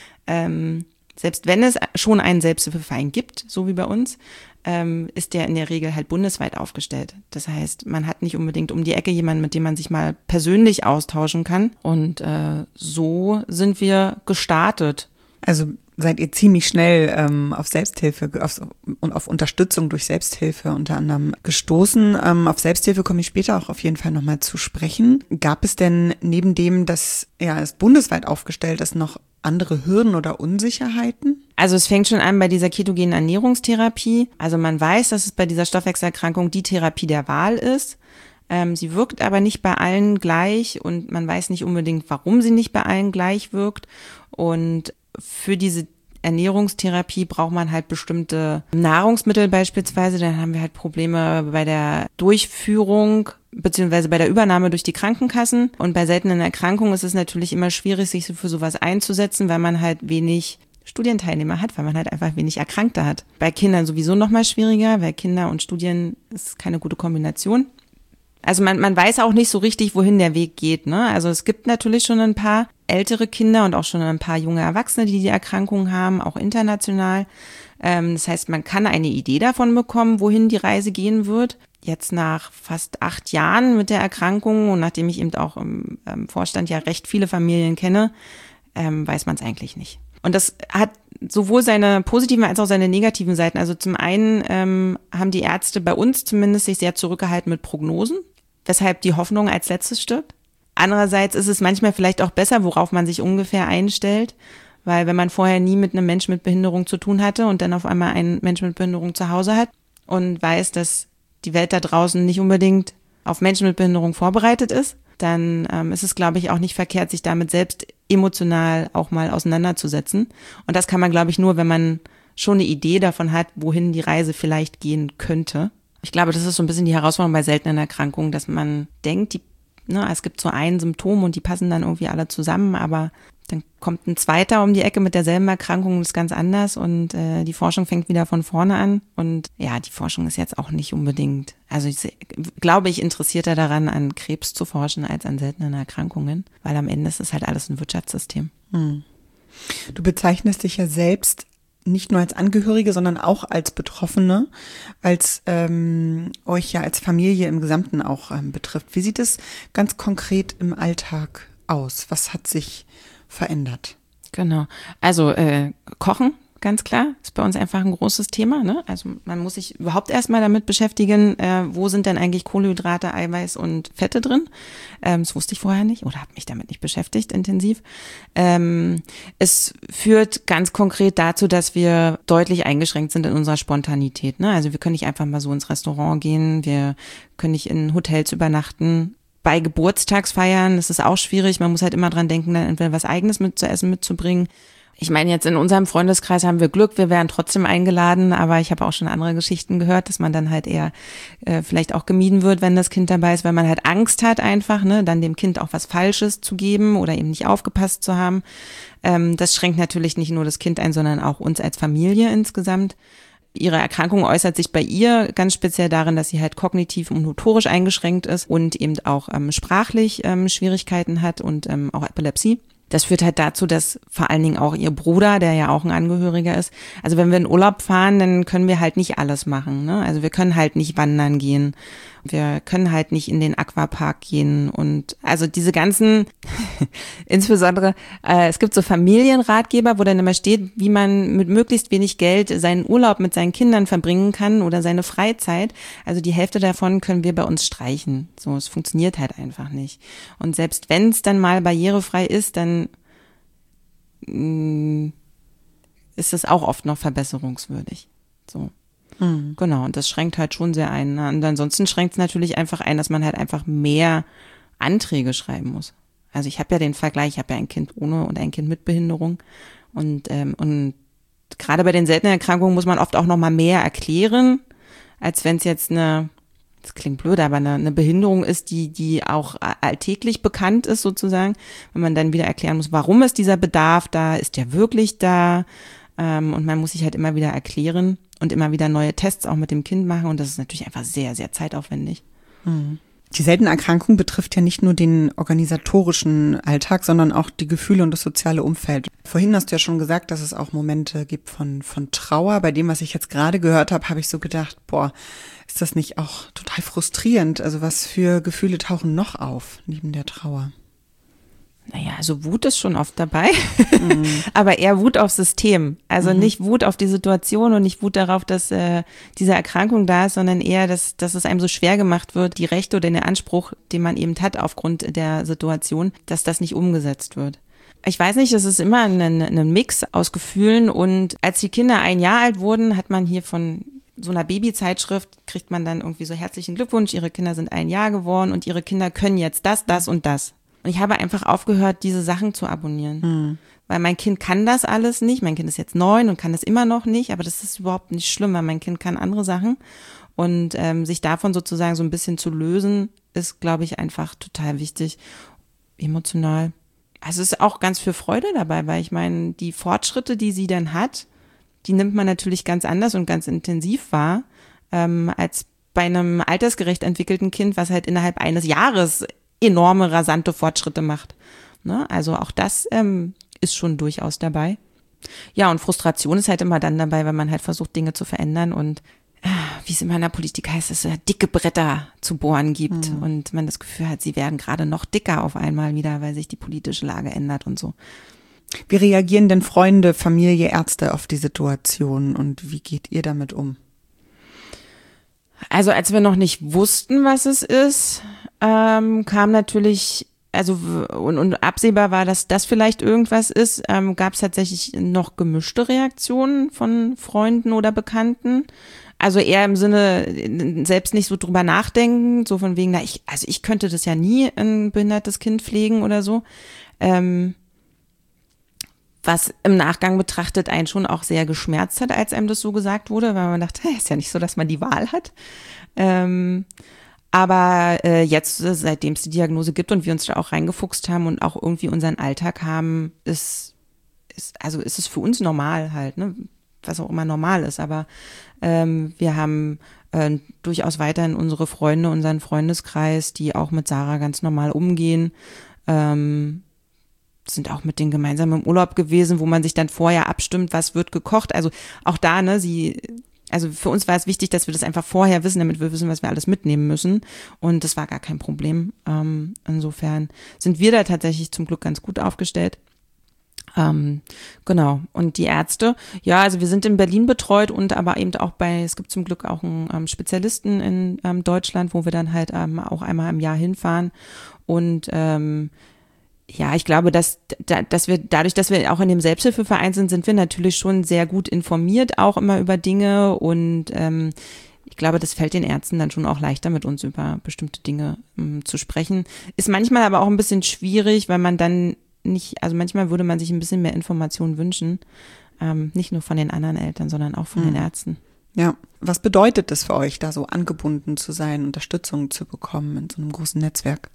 Ähm, selbst wenn es schon einen Selbsthilfeverein gibt, so wie bei uns, ähm, ist der in der Regel halt bundesweit aufgestellt. Das heißt, man hat nicht unbedingt um die Ecke jemanden, mit dem man sich mal persönlich austauschen kann. Und äh, so sind wir gestartet. Also seid ihr ziemlich schnell ähm, auf Selbsthilfe auf, und auf Unterstützung durch Selbsthilfe unter anderem gestoßen. Ähm, auf Selbsthilfe komme ich später auch auf jeden Fall nochmal zu sprechen. Gab es denn neben dem, dass ja, es bundesweit aufgestellt ist, noch andere Hürden oder Unsicherheiten? Also es fängt schon an bei dieser ketogenen Ernährungstherapie. Also man weiß, dass es bei dieser Stoffwechselerkrankung die Therapie der Wahl ist. Ähm, sie wirkt aber nicht bei allen gleich und man weiß nicht unbedingt, warum sie nicht bei allen gleich wirkt. Und für diese Ernährungstherapie braucht man halt bestimmte Nahrungsmittel beispielsweise. Dann haben wir halt Probleme bei der Durchführung beziehungsweise bei der Übernahme durch die Krankenkassen. Und bei seltenen Erkrankungen ist es natürlich immer schwierig, sich für sowas einzusetzen, weil man halt wenig Studienteilnehmer hat, weil man halt einfach wenig Erkrankte hat. Bei Kindern sowieso noch mal schwieriger, weil Kinder und Studien ist keine gute Kombination. Also man, man weiß auch nicht so richtig, wohin der Weg geht, ne? Also es gibt natürlich schon ein paar ältere Kinder und auch schon ein paar junge Erwachsene, die die Erkrankung haben, auch international. Ähm, das heißt, man kann eine Idee davon bekommen, wohin die Reise gehen wird. Jetzt nach fast acht Jahren mit der Erkrankung und nachdem ich eben auch im, im Vorstand ja recht viele Familien kenne, ähm, weiß man es eigentlich nicht. Und das hat sowohl seine positiven als auch seine negativen Seiten. Also zum einen ähm, haben die Ärzte bei uns zumindest sich sehr zurückgehalten mit Prognosen, weshalb die Hoffnung als letztes stirbt. Andererseits ist es manchmal vielleicht auch besser, worauf man sich ungefähr einstellt, weil wenn man vorher nie mit einem Menschen mit Behinderung zu tun hatte und dann auf einmal einen Menschen mit Behinderung zu Hause hat und weiß, dass die Welt da draußen nicht unbedingt auf Menschen mit Behinderung vorbereitet ist, dann ähm, ist es, glaube ich, auch nicht verkehrt, sich damit selbst emotional auch mal auseinanderzusetzen. Und das kann man, glaube ich, nur, wenn man schon eine Idee davon hat, wohin die Reise vielleicht gehen könnte. Ich glaube, das ist so ein bisschen die Herausforderung bei seltenen Erkrankungen, dass man denkt, die, ne, es gibt so ein Symptom und die passen dann irgendwie alle zusammen, aber dann kommt ein zweiter um die Ecke mit derselben Erkrankung, das ist ganz anders und äh, die Forschung fängt wieder von vorne an. Und ja, die Forschung ist jetzt auch nicht unbedingt, also ich glaube, ich interessierter daran, an Krebs zu forschen, als an seltenen Erkrankungen, weil am Ende ist es halt alles ein Wirtschaftssystem. Hm. Du bezeichnest dich ja selbst nicht nur als Angehörige, sondern auch als Betroffene, als ähm, euch ja als Familie im Gesamten auch ähm, betrifft. Wie sieht es ganz konkret im Alltag aus? Was hat sich verändert? Genau. Also äh, Kochen, ganz klar, ist bei uns einfach ein großes Thema, ne? Also man muss sich überhaupt erstmal damit beschäftigen, äh, wo sind denn eigentlich Kohlenhydrate, Eiweiß und Fette drin? Ähm, das wusste ich vorher nicht oder habe mich damit nicht beschäftigt intensiv. Ähm, es führt ganz konkret dazu, dass wir deutlich eingeschränkt sind in unserer Spontanität, ne? Also wir können nicht einfach mal so ins Restaurant gehen, wir können nicht in Hotels übernachten. Bei Geburtstagsfeiern ist es auch schwierig. Man muss halt immer dran denken, dann entweder was Eigenes mit zu essen mitzubringen. Ich meine, jetzt in unserem Freundeskreis haben wir Glück, wir werden trotzdem eingeladen, aber ich habe auch schon andere Geschichten gehört, dass man dann halt eher äh, vielleicht auch gemieden wird, wenn das Kind dabei ist, weil man halt Angst hat einfach, ne, dann dem Kind auch was Falsches zu geben oder eben nicht aufgepasst zu haben. Ähm, das schränkt natürlich nicht nur das Kind ein, sondern auch uns als Familie insgesamt. Ihre Erkrankung äußert sich bei ihr ganz speziell darin, dass sie halt kognitiv und motorisch eingeschränkt ist und eben auch ähm, sprachlich ähm, Schwierigkeiten hat und ähm, auch Epilepsie. Das führt halt dazu, dass vor allen Dingen auch ihr Bruder, der ja auch ein Angehöriger ist, also wenn wir in Urlaub fahren, dann können wir halt nicht alles machen, ne? Also wir können halt nicht wandern gehen, wir können halt nicht in den Aquapark gehen und also diese ganzen, insbesondere, äh, es gibt so Familienratgeber, wo dann immer steht, wie man mit möglichst wenig Geld seinen Urlaub mit seinen Kindern verbringen kann oder seine Freizeit. Also die Hälfte davon können wir bei uns streichen. So, es funktioniert halt einfach nicht. Und selbst wenn es dann mal barrierefrei ist, dann mh, ist es auch oft noch verbesserungswürdig. So. Mhm. Genau, und das schränkt halt schon sehr ein. Und ansonsten schränkt es natürlich einfach ein, dass man halt einfach mehr Anträge schreiben muss. Also ich habe ja den Vergleich, ich habe ja ein Kind ohne und ein Kind mit Behinderung. Und, ähm, und gerade bei den seltenen Erkrankungen muss man oft auch noch mal mehr erklären, als wenn es jetzt eine, das klingt blöd, aber eine, eine Behinderung ist, die, die auch alltäglich bekannt ist sozusagen. Wenn man dann wieder erklären muss, warum ist dieser Bedarf da, ist der wirklich da? Ähm, und man muss sich halt immer wieder erklären und immer wieder neue Tests auch mit dem Kind machen. Und das ist natürlich einfach sehr, sehr zeitaufwendig. Mhm. Die seltene Erkrankung betrifft ja nicht nur den organisatorischen Alltag, sondern auch die Gefühle und das soziale Umfeld. Vorhin hast du ja schon gesagt, dass es auch Momente gibt von, von Trauer. Bei dem, was ich jetzt gerade gehört habe, habe ich so gedacht, boah, ist das nicht auch total frustrierend? Also was für Gefühle tauchen noch auf neben der Trauer? Naja, also Wut ist schon oft dabei, mhm. aber eher Wut aufs System. Also mhm. nicht Wut auf die Situation und nicht Wut darauf, dass äh, diese Erkrankung da ist, sondern eher, dass, dass es einem so schwer gemacht wird, die Rechte oder den Anspruch, den man eben hat aufgrund der Situation, dass das nicht umgesetzt wird. Ich weiß nicht, das ist immer ein, ein Mix aus Gefühlen und als die Kinder ein Jahr alt wurden, hat man hier von so einer Babyzeitschrift kriegt man dann irgendwie so herzlichen Glückwunsch, ihre Kinder sind ein Jahr geworden und ihre Kinder können jetzt das, das und das. Und ich habe einfach aufgehört, diese Sachen zu abonnieren. Mhm. Weil mein Kind kann das alles nicht. Mein Kind ist jetzt neun und kann das immer noch nicht, aber das ist überhaupt nicht schlimm, weil mein Kind kann andere Sachen. Und ähm, sich davon sozusagen so ein bisschen zu lösen, ist, glaube ich, einfach total wichtig, emotional. Also es ist auch ganz viel Freude dabei, weil ich meine, die Fortschritte, die sie dann hat, die nimmt man natürlich ganz anders und ganz intensiv wahr, ähm, als bei einem altersgerecht entwickelten Kind, was halt innerhalb eines Jahres enorme, rasante Fortschritte macht. Ne? Also auch das ähm, ist schon durchaus dabei. Ja, und Frustration ist halt immer dann dabei, wenn man halt versucht, Dinge zu verändern und äh, wie es immer in der Politik heißt, dass es ja dicke Bretter zu bohren gibt mhm. und man das Gefühl hat, sie werden gerade noch dicker auf einmal wieder, weil sich die politische Lage ändert und so. Wie reagieren denn Freunde, Familie, Ärzte auf die Situation und wie geht ihr damit um? Also als wir noch nicht wussten, was es ist, ähm, kam natürlich, also und, und absehbar war, dass das vielleicht irgendwas ist, ähm, gab es tatsächlich noch gemischte Reaktionen von Freunden oder Bekannten. Also eher im Sinne, selbst nicht so drüber nachdenken, so von wegen, na ich, also ich könnte das ja nie ein behindertes Kind pflegen oder so. Ähm, was im Nachgang betrachtet einen schon auch sehr geschmerzt hat, als einem das so gesagt wurde, weil man dachte, hey, ist ja nicht so, dass man die Wahl hat. Ähm, aber äh, jetzt, seitdem es die Diagnose gibt und wir uns da auch reingefuchst haben und auch irgendwie unseren Alltag haben, ist, ist also ist es für uns normal halt, ne? Was auch immer normal ist. Aber ähm, wir haben äh, durchaus weiterhin unsere Freunde, unseren Freundeskreis, die auch mit Sarah ganz normal umgehen. Ähm, sind auch mit denen gemeinsam im Urlaub gewesen, wo man sich dann vorher abstimmt, was wird gekocht. Also auch da, ne, sie, also für uns war es wichtig, dass wir das einfach vorher wissen, damit wir wissen, was wir alles mitnehmen müssen. Und das war gar kein Problem. Ähm, insofern sind wir da tatsächlich zum Glück ganz gut aufgestellt. Ähm, genau. Und die Ärzte, ja, also wir sind in Berlin betreut und aber eben auch bei, es gibt zum Glück auch einen ähm, Spezialisten in ähm, Deutschland, wo wir dann halt ähm, auch einmal im Jahr hinfahren. Und ähm, ja, ich glaube, dass, dass wir dadurch, dass wir auch in dem Selbsthilfeverein sind, sind wir natürlich schon sehr gut informiert, auch immer über Dinge und ähm, ich glaube, das fällt den Ärzten dann schon auch leichter, mit uns über bestimmte Dinge ähm, zu sprechen. Ist manchmal aber auch ein bisschen schwierig, weil man dann nicht, also manchmal würde man sich ein bisschen mehr Informationen wünschen, ähm, nicht nur von den anderen Eltern, sondern auch von mhm. den Ärzten. Ja, was bedeutet es für euch, da so angebunden zu sein, Unterstützung zu bekommen in so einem großen Netzwerk?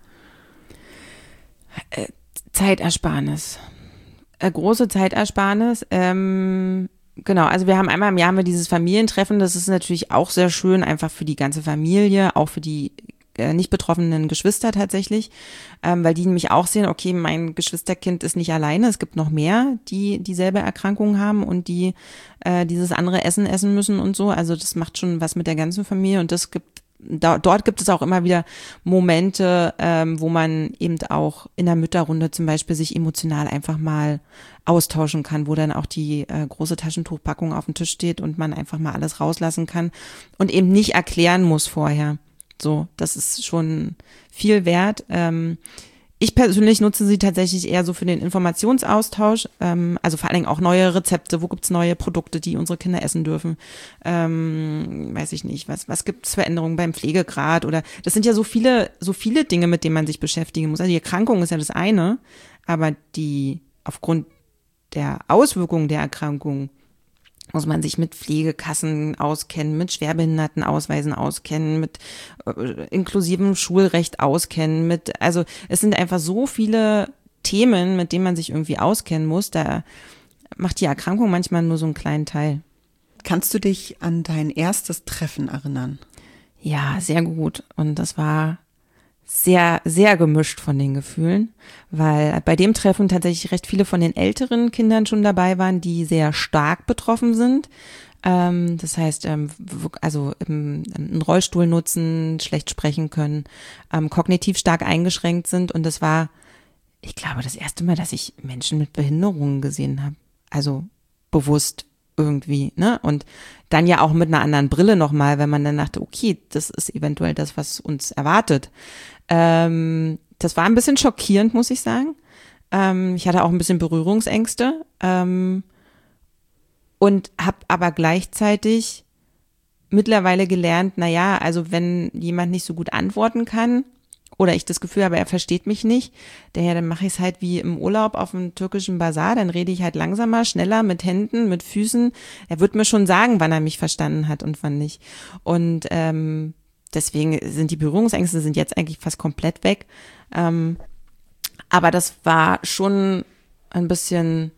Äh, Zeitersparnis. Äh, große Zeitersparnis. Ähm, genau, also wir haben einmal im Jahr haben wir dieses Familientreffen. Das ist natürlich auch sehr schön, einfach für die ganze Familie, auch für die äh, nicht betroffenen Geschwister tatsächlich, ähm, weil die nämlich auch sehen, okay, mein Geschwisterkind ist nicht alleine, es gibt noch mehr, die dieselbe Erkrankung haben und die äh, dieses andere Essen essen müssen und so. Also das macht schon was mit der ganzen Familie und das gibt Da, dort gibt es auch immer wieder Momente, ähm, wo man eben auch in der Mütterrunde zum Beispiel sich emotional einfach mal austauschen kann, wo dann auch die äh, große Taschentuchpackung auf dem Tisch steht und man einfach mal alles rauslassen kann und eben nicht erklären muss vorher. So, das ist schon viel wert. Ähm, Ich persönlich nutze sie tatsächlich eher so für den Informationsaustausch, ähm, also vor allen Dingen auch neue Rezepte, wo gibt's neue Produkte, die unsere Kinder essen dürfen, ähm, weiß ich nicht, was was gibt's Veränderungen beim Pflegegrad oder das sind ja so viele so viele Dinge, mit denen man sich beschäftigen muss. Also die Erkrankung ist ja das eine, aber die aufgrund der Auswirkungen der Erkrankung muss man sich mit Pflegekassen auskennen, mit Schwerbehindertenausweisen auskennen, mit äh, inklusivem Schulrecht auskennen, mit, also es sind einfach so viele Themen, mit denen man sich irgendwie auskennen muss, da macht die Erkrankung manchmal nur so einen kleinen Teil. Kannst du dich an dein erstes Treffen erinnern? Ja, sehr gut. Und das war sehr, sehr gemischt von den Gefühlen, weil bei dem Treffen tatsächlich recht viele von den älteren Kindern schon dabei waren, die sehr stark betroffen sind. Ähm, das heißt, ähm, also ähm, einen Rollstuhl nutzen, schlecht sprechen können, ähm, kognitiv stark eingeschränkt sind. Und das war, ich glaube, das erste Mal, dass ich Menschen mit Behinderungen gesehen habe. Also bewusst irgendwie, ne? Und dann ja auch mit einer anderen Brille nochmal, wenn man dann dachte, okay, das ist eventuell das, was uns erwartet. Ähm, das war ein bisschen schockierend, muss ich sagen. Ähm, ich hatte auch ein bisschen Berührungsängste ähm, und habe aber gleichzeitig mittlerweile gelernt, na ja, also wenn jemand nicht so gut antworten kann oder ich das Gefühl habe, er versteht mich nicht, daher dann mache ich es halt wie im Urlaub auf dem türkischen Basar, dann rede ich halt langsamer, schneller, mit Händen, mit Füßen. Er wird mir schon sagen, wann er mich verstanden hat und wann nicht. Und ähm, deswegen sind die Berührungsängste sind jetzt eigentlich fast komplett weg. Ähm, aber das war schon ein bisschen,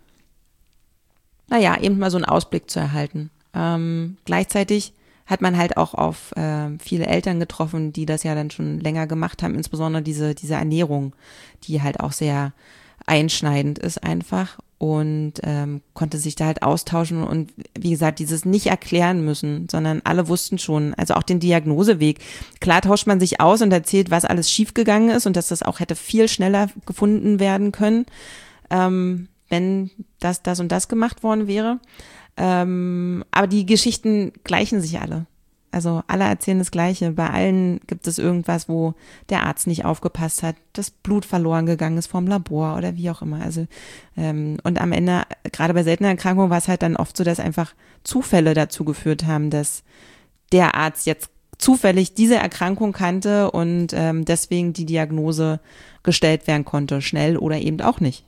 naja, eben mal so einen Ausblick zu erhalten. Ähm, gleichzeitig hat man halt auch auf äh, viele Eltern getroffen, die das ja dann schon länger gemacht haben, insbesondere diese diese Ernährung, die halt auch sehr einschneidend ist einfach und ähm, konnte sich da halt austauschen und wie gesagt, dieses nicht erklären müssen, sondern alle wussten schon, also auch den Diagnoseweg. Klar tauscht man sich aus und erzählt, was alles schiefgegangen ist und dass das auch hätte viel schneller gefunden werden können, ähm, wenn das, das und das gemacht worden wäre. Ähm, aber die Geschichten gleichen sich alle. Also alle erzählen das Gleiche. Bei allen gibt es irgendwas, wo der Arzt nicht aufgepasst hat, das Blut verloren gegangen ist vom Labor oder wie auch immer. Also ähm, und am Ende, gerade bei seltenen Erkrankungen, war es halt dann oft so, dass einfach Zufälle dazu geführt haben, dass der Arzt jetzt zufällig diese Erkrankung kannte und ähm, deswegen die Diagnose gestellt werden konnte, schnell oder eben auch nicht.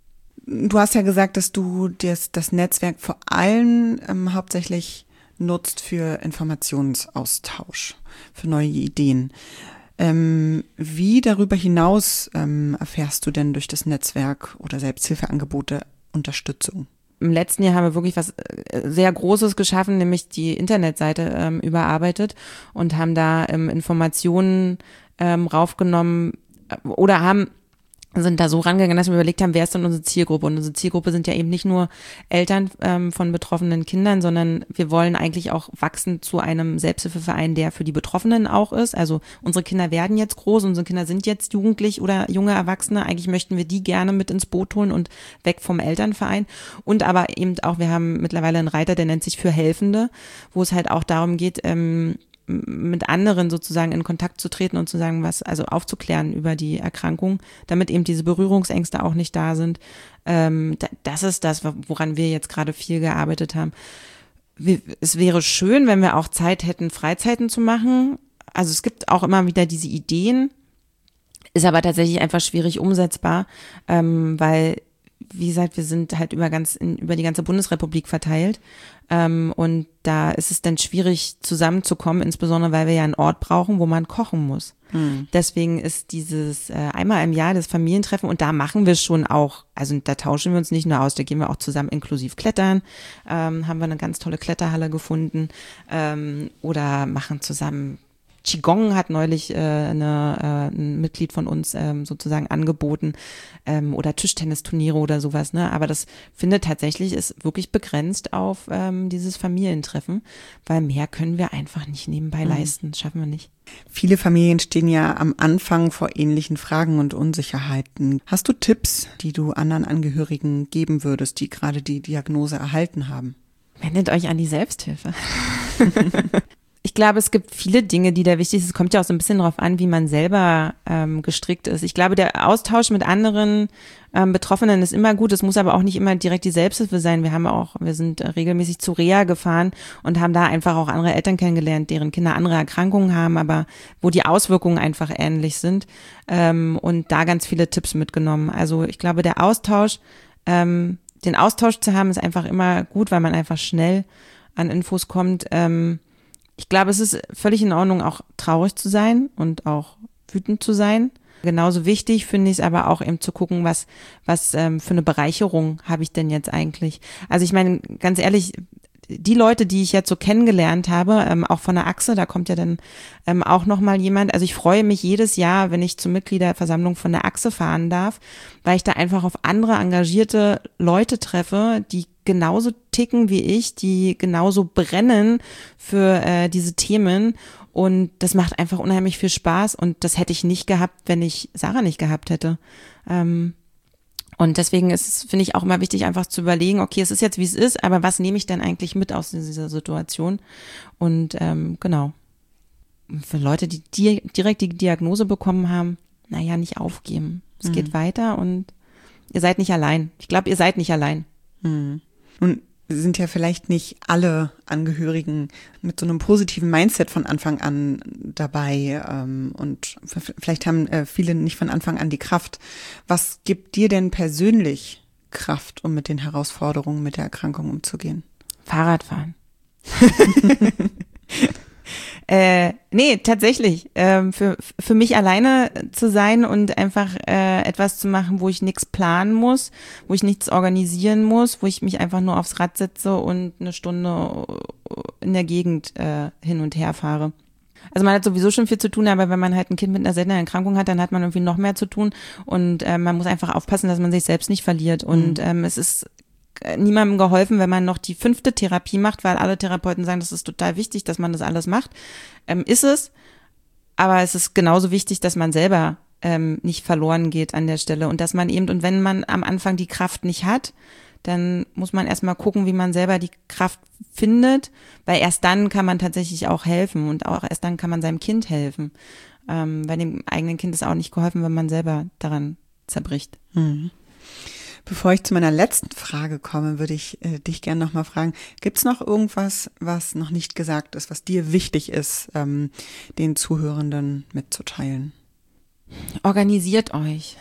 Du hast ja gesagt, dass du das, das Netzwerk vor allem ähm, hauptsächlich nutzt für Informationsaustausch, für neue Ideen. Ähm, wie darüber hinaus ähm, erfährst du denn durch das Netzwerk oder Selbsthilfeangebote Unterstützung? Im letzten Jahr haben wir wirklich was sehr Großes geschaffen, nämlich die Internetseite ähm, überarbeitet und haben da ähm, Informationen ähm, raufgenommen oder haben sind da so rangegangen, dass wir überlegt haben, wer ist denn unsere Zielgruppe? Und unsere Zielgruppe sind ja eben nicht nur Eltern ähm, von betroffenen Kindern, sondern wir wollen eigentlich auch wachsen zu einem Selbsthilfeverein, der für die Betroffenen auch ist. Also unsere Kinder werden jetzt groß, unsere Kinder sind jetzt jugendlich oder junge Erwachsene. Eigentlich möchten wir die gerne mit ins Boot holen und weg vom Elternverein. Und aber eben auch, wir haben mittlerweile einen Reiter, der nennt sich für Helfende, wo es halt auch darum geht, ähm, mit anderen sozusagen in Kontakt zu treten und zu sagen, was, also aufzuklären über die Erkrankung, damit eben diese Berührungsängste auch nicht da sind. Ähm, das ist das, woran wir jetzt gerade viel gearbeitet haben. Es wäre schön, wenn wir auch Zeit hätten, Freizeiten zu machen. Also es gibt auch immer wieder diese Ideen, ist aber tatsächlich einfach schwierig umsetzbar, ähm, weil wie gesagt, wir sind halt über ganz in, über die ganze Bundesrepublik verteilt ähm, und da ist es dann schwierig zusammenzukommen, insbesondere weil wir ja einen Ort brauchen, wo man kochen muss. Hm. Deswegen ist dieses äh, einmal im Jahr das Familientreffen und da machen wir schon auch, also da tauschen wir uns nicht nur aus, da gehen wir auch zusammen inklusiv klettern, ähm, haben wir eine ganz tolle Kletterhalle gefunden ähm, oder machen zusammen Qigong hat neulich äh, eine, äh, ein Mitglied von uns ähm, sozusagen angeboten ähm, oder Tischtennisturniere oder sowas, ne? Aber das findet tatsächlich ist wirklich begrenzt auf ähm, dieses Familientreffen, weil mehr können wir einfach nicht nebenbei mhm. leisten, das schaffen wir nicht. Viele Familien stehen ja am Anfang vor ähnlichen Fragen und Unsicherheiten. Hast du Tipps, die du anderen Angehörigen geben würdest, die gerade die Diagnose erhalten haben? Wendet euch an die Selbsthilfe. Ich glaube, es gibt viele Dinge, die da wichtig sind. Es kommt ja auch so ein bisschen darauf an, wie man selber ähm, gestrickt ist. Ich glaube, der Austausch mit anderen ähm, Betroffenen ist immer gut. Es muss aber auch nicht immer direkt die Selbsthilfe sein. Wir haben auch, wir sind äh, regelmäßig zu Reha gefahren und haben da einfach auch andere Eltern kennengelernt, deren Kinder andere Erkrankungen haben, aber wo die Auswirkungen einfach ähnlich sind ähm, und da ganz viele Tipps mitgenommen. Also ich glaube, der Austausch, ähm, den Austausch zu haben, ist einfach immer gut, weil man einfach schnell an Infos kommt. Ähm, Ich glaube, es ist völlig in Ordnung, auch traurig zu sein und auch wütend zu sein. Genauso wichtig finde ich es aber auch eben zu gucken, was was ähm, für eine Bereicherung habe ich denn jetzt eigentlich. Also ich meine, ganz ehrlich, die Leute, die ich jetzt so kennengelernt habe, ähm, auch von der Achse, da kommt ja dann ähm, auch nochmal jemand. Also ich freue mich jedes Jahr, wenn ich zur Mitgliederversammlung von der Achse fahren darf, weil ich da einfach auf andere engagierte Leute treffe, die genauso ticken wie ich, die genauso brennen für äh, diese Themen und das macht einfach unheimlich viel Spaß und das hätte ich nicht gehabt, wenn ich Sarah nicht gehabt hätte. Ähm, und deswegen ist es, finde ich, auch immer wichtig, einfach zu überlegen, okay, es ist jetzt, wie es ist, aber was nehme ich denn eigentlich mit aus dieser Situation? Und ähm, genau, für Leute, die, die direkt die Diagnose bekommen haben, naja, nicht aufgeben. Es mhm. geht weiter und ihr seid nicht allein. Ich glaube, ihr seid nicht allein. Mhm. Nun sind ja vielleicht nicht alle Angehörigen mit so einem positiven Mindset von Anfang an dabei ähm, und f- vielleicht haben äh, viele nicht von Anfang an die Kraft. Was gibt dir denn persönlich Kraft, um mit den Herausforderungen mit der Erkrankung umzugehen? Fahrradfahren. Äh, nee, tatsächlich. Ähm, für, für mich alleine zu sein und einfach äh, etwas zu machen, wo ich nichts planen muss, wo ich nichts organisieren muss, wo ich mich einfach nur aufs Rad setze und eine Stunde in der Gegend äh, hin und her fahre. Also man hat sowieso schon viel zu tun, aber wenn man halt ein Kind mit einer seltenen Erkrankung hat, dann hat man irgendwie noch mehr zu tun und äh, man muss einfach aufpassen, dass man sich selbst nicht verliert. Und ähm, es ist niemandem geholfen, wenn man noch die fünfte Therapie macht, weil alle Therapeuten sagen, das ist total wichtig, dass man das alles macht. Ähm, ist es, aber es ist genauso wichtig, dass man selber ähm, nicht verloren geht an der Stelle und dass man eben, und wenn man am Anfang die Kraft nicht hat, dann muss man erstmal gucken, wie man selber die Kraft findet, weil erst dann kann man tatsächlich auch helfen und auch erst dann kann man seinem Kind helfen. Ähm, weil dem eigenen Kind ist auch nicht geholfen, wenn man selber daran zerbricht. Mhm. Bevor ich zu meiner letzten Frage komme, würde ich äh, dich gerne nochmal fragen, gibt es noch irgendwas, was noch nicht gesagt ist, was dir wichtig ist, ähm, den Zuhörenden mitzuteilen? Organisiert euch.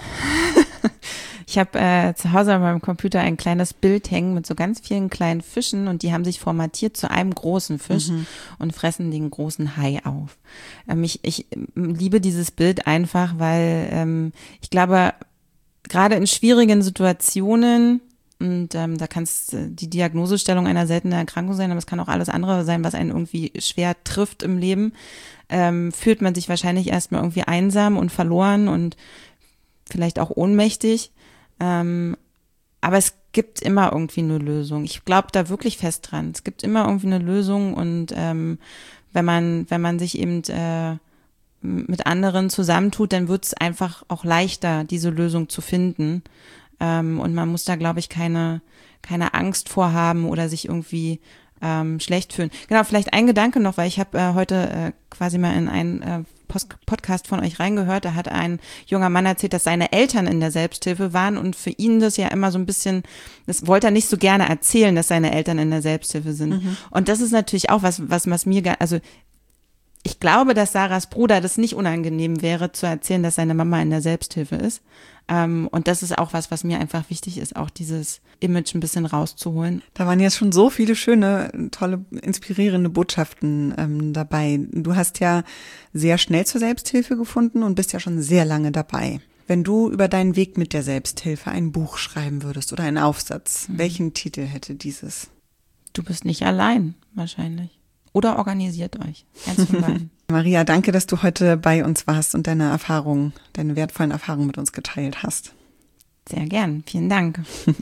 Ich habe äh, zu Hause an meinem Computer ein kleines Bild hängen mit so ganz vielen kleinen Fischen und die haben sich formatiert zu einem großen Fisch mhm. und fressen den großen Hai auf. Ähm, ich, ich liebe dieses Bild einfach, weil ähm, ich glaube, gerade in schwierigen Situationen, und ähm, da kann es die Diagnosestellung einer seltenen Erkrankung sein, aber es kann auch alles andere sein, was einen irgendwie schwer trifft im Leben, ähm, fühlt man sich wahrscheinlich erstmal irgendwie einsam und verloren und vielleicht auch ohnmächtig. Ähm, aber es gibt immer irgendwie eine Lösung. Ich glaube da wirklich fest dran. Es gibt immer irgendwie eine Lösung und ähm, wenn man, wenn man sich eben äh, mit anderen zusammentut, dann wird es einfach auch leichter, diese Lösung zu finden. Ähm, und man muss da, glaube ich, keine, keine Angst vorhaben oder sich irgendwie ähm, schlecht fühlen. Genau, vielleicht ein Gedanke noch, weil ich habe äh, heute äh, quasi mal in einen äh, Post- Podcast von euch reingehört. Da hat ein junger Mann erzählt, dass seine Eltern in der Selbsthilfe waren und für ihn das ja immer so ein bisschen, das wollte er nicht so gerne erzählen, dass seine Eltern in der Selbsthilfe sind. Mhm. Und das ist natürlich auch was, was, was mir, gar, also ich glaube, dass Sarahs Bruder das nicht unangenehm wäre, zu erzählen, dass seine Mama in der Selbsthilfe ist. Ähm, und das ist auch was, was mir einfach wichtig ist, auch dieses Image ein bisschen rauszuholen. Da waren jetzt schon so viele schöne, tolle, inspirierende Botschaften ähm, dabei. Du hast ja sehr schnell zur Selbsthilfe gefunden und bist ja schon sehr lange dabei. Wenn du über deinen Weg mit der Selbsthilfe ein Buch schreiben würdest oder einen Aufsatz, mhm. welchen Titel hätte dieses? Du bist nicht allein, wahrscheinlich. Oder organisiert euch. Eins von beiden. Maria, danke, dass du heute bei uns warst und deine Erfahrungen, deine wertvollen Erfahrungen mit uns geteilt hast. Sehr gern. Vielen Dank.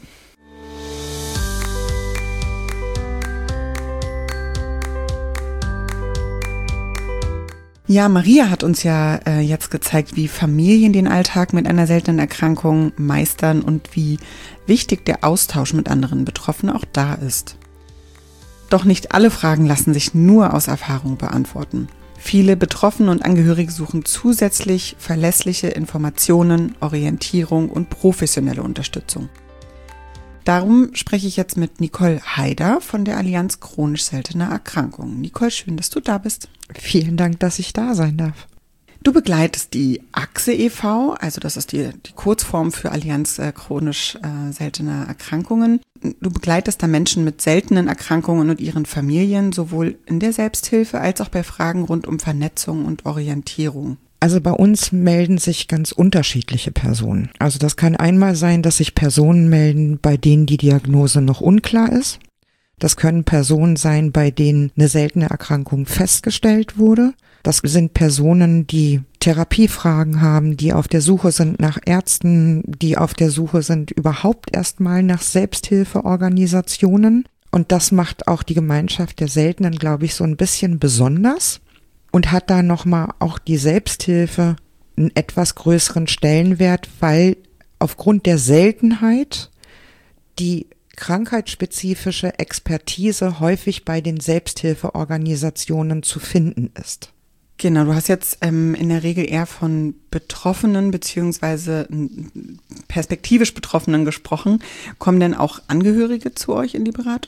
Ja, Maria hat uns ja äh, jetzt gezeigt, wie Familien den Alltag mit einer seltenen Erkrankung meistern und wie wichtig der Austausch mit anderen Betroffenen auch da ist. Doch nicht alle Fragen lassen sich nur aus Erfahrung beantworten. Viele Betroffene und Angehörige suchen zusätzlich verlässliche Informationen, Orientierung und professionelle Unterstützung. Darum spreche ich jetzt mit Nicole Haider von der Allianz Chronisch Seltener Erkrankungen. Nicole, schön, dass du da bist. Vielen Dank, dass ich da sein darf. Du begleitest die A X E e V, also das ist die, die Kurzform für Allianz äh, Chronisch äh, Seltener Erkrankungen. Du begleitest da Menschen mit seltenen Erkrankungen und ihren Familien, sowohl in der Selbsthilfe als auch bei Fragen rund um Vernetzung und Orientierung. Also bei uns melden sich ganz unterschiedliche Personen. Also das kann einmal sein, dass sich Personen melden, bei denen die Diagnose noch unklar ist. Das können Personen sein, bei denen eine seltene Erkrankung festgestellt wurde. Das sind Personen, die Therapiefragen haben, die auf der Suche sind nach Ärzten, die auf der Suche sind überhaupt erstmal nach Selbsthilfeorganisationen. Und das macht auch die Gemeinschaft der Seltenen, glaube ich, so ein bisschen besonders und hat da nochmal auch die Selbsthilfe einen etwas größeren Stellenwert, weil aufgrund der Seltenheit die krankheitsspezifische Expertise häufig bei den Selbsthilfeorganisationen zu finden ist. Genau, du hast jetzt ähm, in der Regel eher von Betroffenen beziehungsweise perspektivisch Betroffenen gesprochen. Kommen denn auch Angehörige zu euch in die Beratung?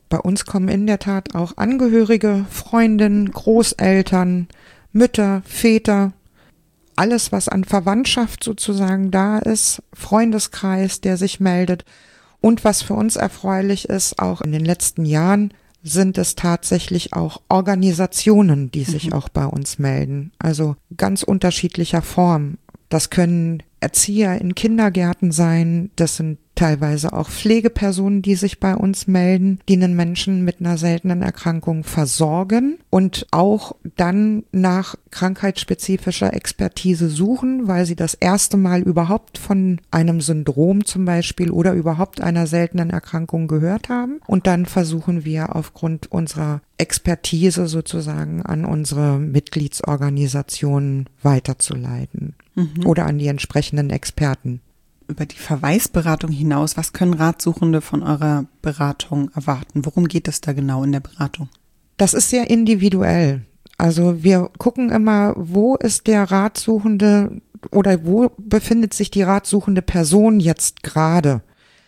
Bei uns kommen in der Tat auch Angehörige, Freundinnen, Großeltern, Mütter, Väter, alles, was an Verwandtschaft sozusagen da ist, Freundeskreis, der sich meldet. Und was für uns erfreulich ist, auch in den letzten Jahren sind es tatsächlich auch Organisationen, die sich mhm. auch bei uns melden. Also ganz unterschiedlicher Form. Das können Erzieher in Kindergärten sein, das sind teilweise auch Pflegepersonen, die sich bei uns melden, die einen Menschen mit einer seltenen Erkrankung versorgen und auch dann nach krankheitsspezifischer Expertise suchen, weil sie das erste Mal überhaupt von einem Syndrom zum Beispiel oder überhaupt einer seltenen Erkrankung gehört haben. Und dann versuchen wir aufgrund unserer Expertise sozusagen an unsere Mitgliedsorganisationen weiterzuleiten mhm. oder an die entsprechenden Experten. Über die Verweisberatung hinaus, was können Ratsuchende von eurer Beratung erwarten? Worum geht es da genau in der Beratung? Das ist sehr individuell. Also wir gucken immer, wo ist der Ratsuchende oder wo befindet sich die ratsuchende Person jetzt gerade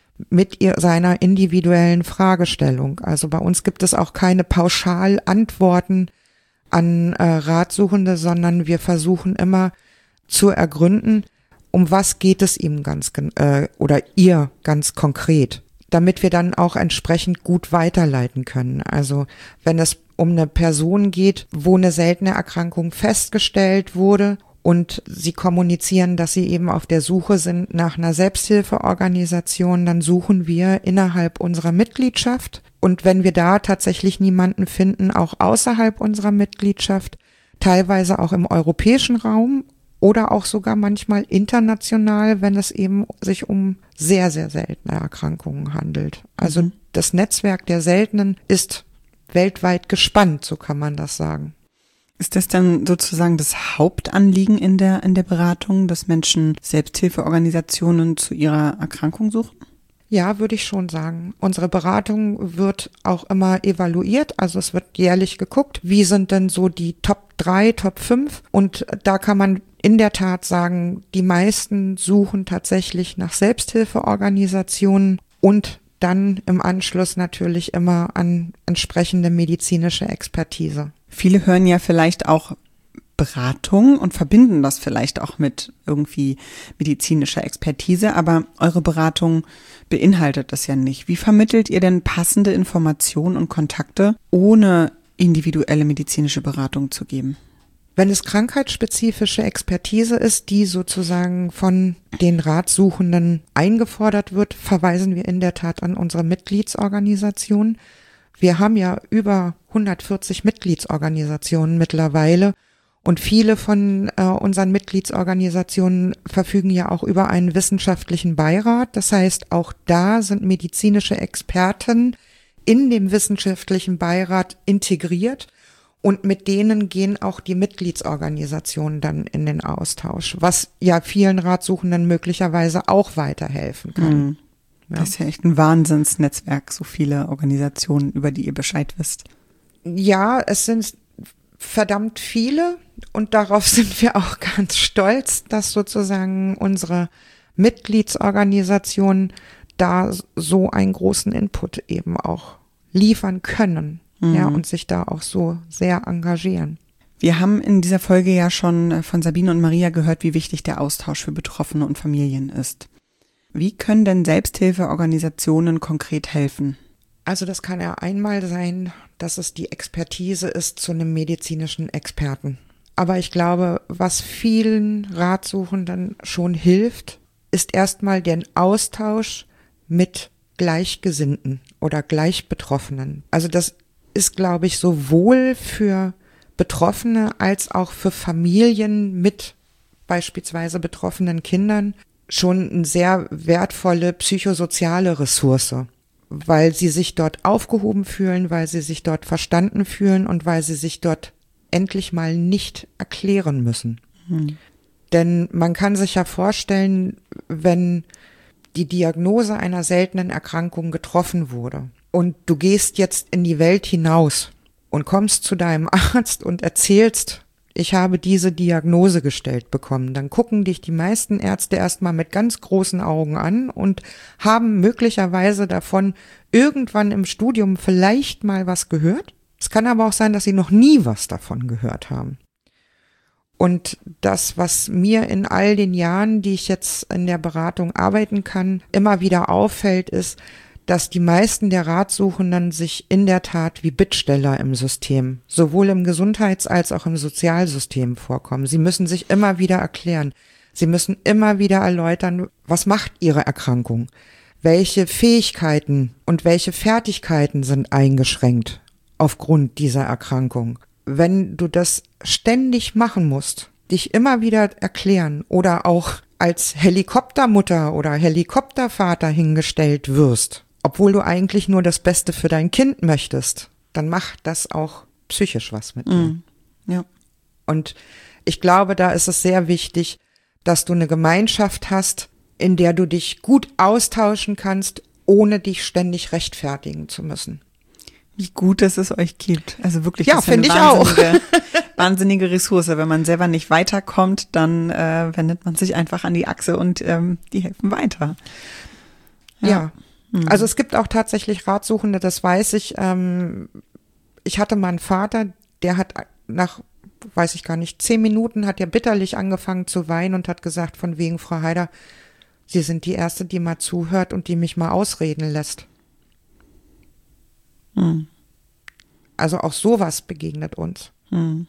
mit ihr, seiner individuellen Fragestellung. Also bei uns gibt es auch keine Pauschalantworten an äh, Ratsuchende, sondern wir versuchen immer zu ergründen, um was geht es ihm ganz äh, oder ihr ganz konkret, damit wir dann auch entsprechend gut weiterleiten können. Also wenn es um eine Person geht, wo eine seltene Erkrankung festgestellt wurde und sie kommunizieren, dass sie eben auf der Suche sind nach einer Selbsthilfeorganisation, dann suchen wir innerhalb unserer Mitgliedschaft und wenn wir da tatsächlich niemanden finden, auch außerhalb unserer Mitgliedschaft, teilweise auch im europäischen Raum, oder auch sogar manchmal international, wenn es eben sich um sehr, sehr seltene Erkrankungen handelt. Also mhm. das Netzwerk der Seltenen ist weltweit gespannt, so kann man das sagen. Ist das dann sozusagen das Hauptanliegen in der, in der Beratung, dass Menschen Selbsthilfeorganisationen zu ihrer Erkrankung suchen? Ja, würde ich schon sagen. Unsere Beratung wird auch immer evaluiert, also es wird jährlich geguckt, wie sind denn so die Top drei, Top fünf und da kann man in der Tat sagen, die meisten suchen tatsächlich nach Selbsthilfeorganisationen und dann im Anschluss natürlich immer an entsprechende medizinische Expertise. Viele hören ja vielleicht auch Beratung und verbinden das vielleicht auch mit irgendwie medizinischer Expertise, aber eure Beratung beinhaltet das ja nicht. Wie vermittelt ihr denn passende Informationen und Kontakte, ohne individuelle medizinische Beratung zu geben? Wenn es krankheitsspezifische Expertise ist, die sozusagen von den Ratsuchenden eingefordert wird, verweisen wir in der Tat an unsere Mitgliedsorganisationen. Wir haben ja über hundertvierzig Mitgliedsorganisationen mittlerweile und viele von äh, unseren Mitgliedsorganisationen verfügen ja auch über einen wissenschaftlichen Beirat. Das heißt, auch da sind medizinische Experten in dem wissenschaftlichen Beirat integriert. Und mit denen gehen auch die Mitgliedsorganisationen dann in den Austausch, was ja vielen Ratsuchenden möglicherweise auch weiterhelfen kann. Mhm. Ja. Das ist ja echt ein Wahnsinnsnetzwerk, so viele Organisationen, über die ihr Bescheid wisst. Ja, es sind verdammt viele und darauf sind wir auch ganz stolz, dass sozusagen unsere Mitgliedsorganisationen da so einen großen Input eben auch liefern können. Mhm. Ja, und sich da auch so sehr engagieren. Wir haben in dieser Folge ja schon von Sabine und Maria gehört, wie wichtig der Austausch für Betroffene und Familien ist. Wie können denn Selbsthilfeorganisationen konkret helfen? Also das kann ja einmal sein, dass es die Expertise ist zu einem medizinischen Experten. Aber ich glaube, was vielen Ratsuchenden schon hilft, ist erstmal der Austausch mit Gleichgesinnten oder Gleichbetroffenen. Also das ist, glaube ich, sowohl für Betroffene als auch für Familien mit beispielsweise betroffenen Kindern schon eine sehr wertvolle psychosoziale Ressource, weil sie sich dort aufgehoben fühlen, weil sie sich dort verstanden fühlen und weil sie sich dort endlich mal nicht erklären müssen. Hm. Denn man kann sich ja vorstellen, wenn die Diagnose einer seltenen Erkrankung getroffen wurde und du gehst jetzt in die Welt hinaus und kommst zu deinem Arzt und erzählst ich habe diese Diagnose gestellt bekommen, dann gucken dich die meisten Ärzte erstmal mit ganz großen Augen an und haben möglicherweise davon irgendwann im Studium vielleicht mal was gehört. Es kann aber auch sein, dass sie noch nie was davon gehört haben. Und das, was mir in all den Jahren, die ich jetzt in der Beratung arbeiten kann, immer wieder auffällt, ist, dass die meisten der Ratsuchenden sich in der Tat wie Bittsteller im System, sowohl im Gesundheits- als auch im Sozialsystem vorkommen. Sie müssen sich immer wieder erklären. Sie müssen immer wieder erläutern, was macht ihre Erkrankung? Welche Fähigkeiten und welche Fertigkeiten sind eingeschränkt aufgrund dieser Erkrankung? Wenn du das ständig machen musst, dich immer wieder erklären oder auch als Helikoptermutter oder Helikoptervater hingestellt wirst, obwohl du eigentlich nur das Beste für dein Kind möchtest, dann macht das auch psychisch was mit dir. Mm, ja. Und ich glaube, da ist es sehr wichtig, dass du eine Gemeinschaft hast, in der du dich gut austauschen kannst, ohne dich ständig rechtfertigen zu müssen. Wie gut, dass es euch gibt. Also wirklich, ja, das ist eine finde ich auch. wahnsinnige Ressource. Wenn man selber nicht weiterkommt, dann äh, wendet man sich einfach an die Achse und ähm, die helfen weiter. Ja. ja. Also es gibt auch tatsächlich Ratsuchende, das weiß ich. Ähm, ich hatte mal einen Vater, der hat nach, weiß ich gar nicht, zehn Minuten hat er bitterlich angefangen zu weinen und hat gesagt, von wegen, Frau Heider, Sie sind die Erste, die mal zuhört und die mich mal ausreden lässt. Hm. Also auch sowas begegnet uns. Hm.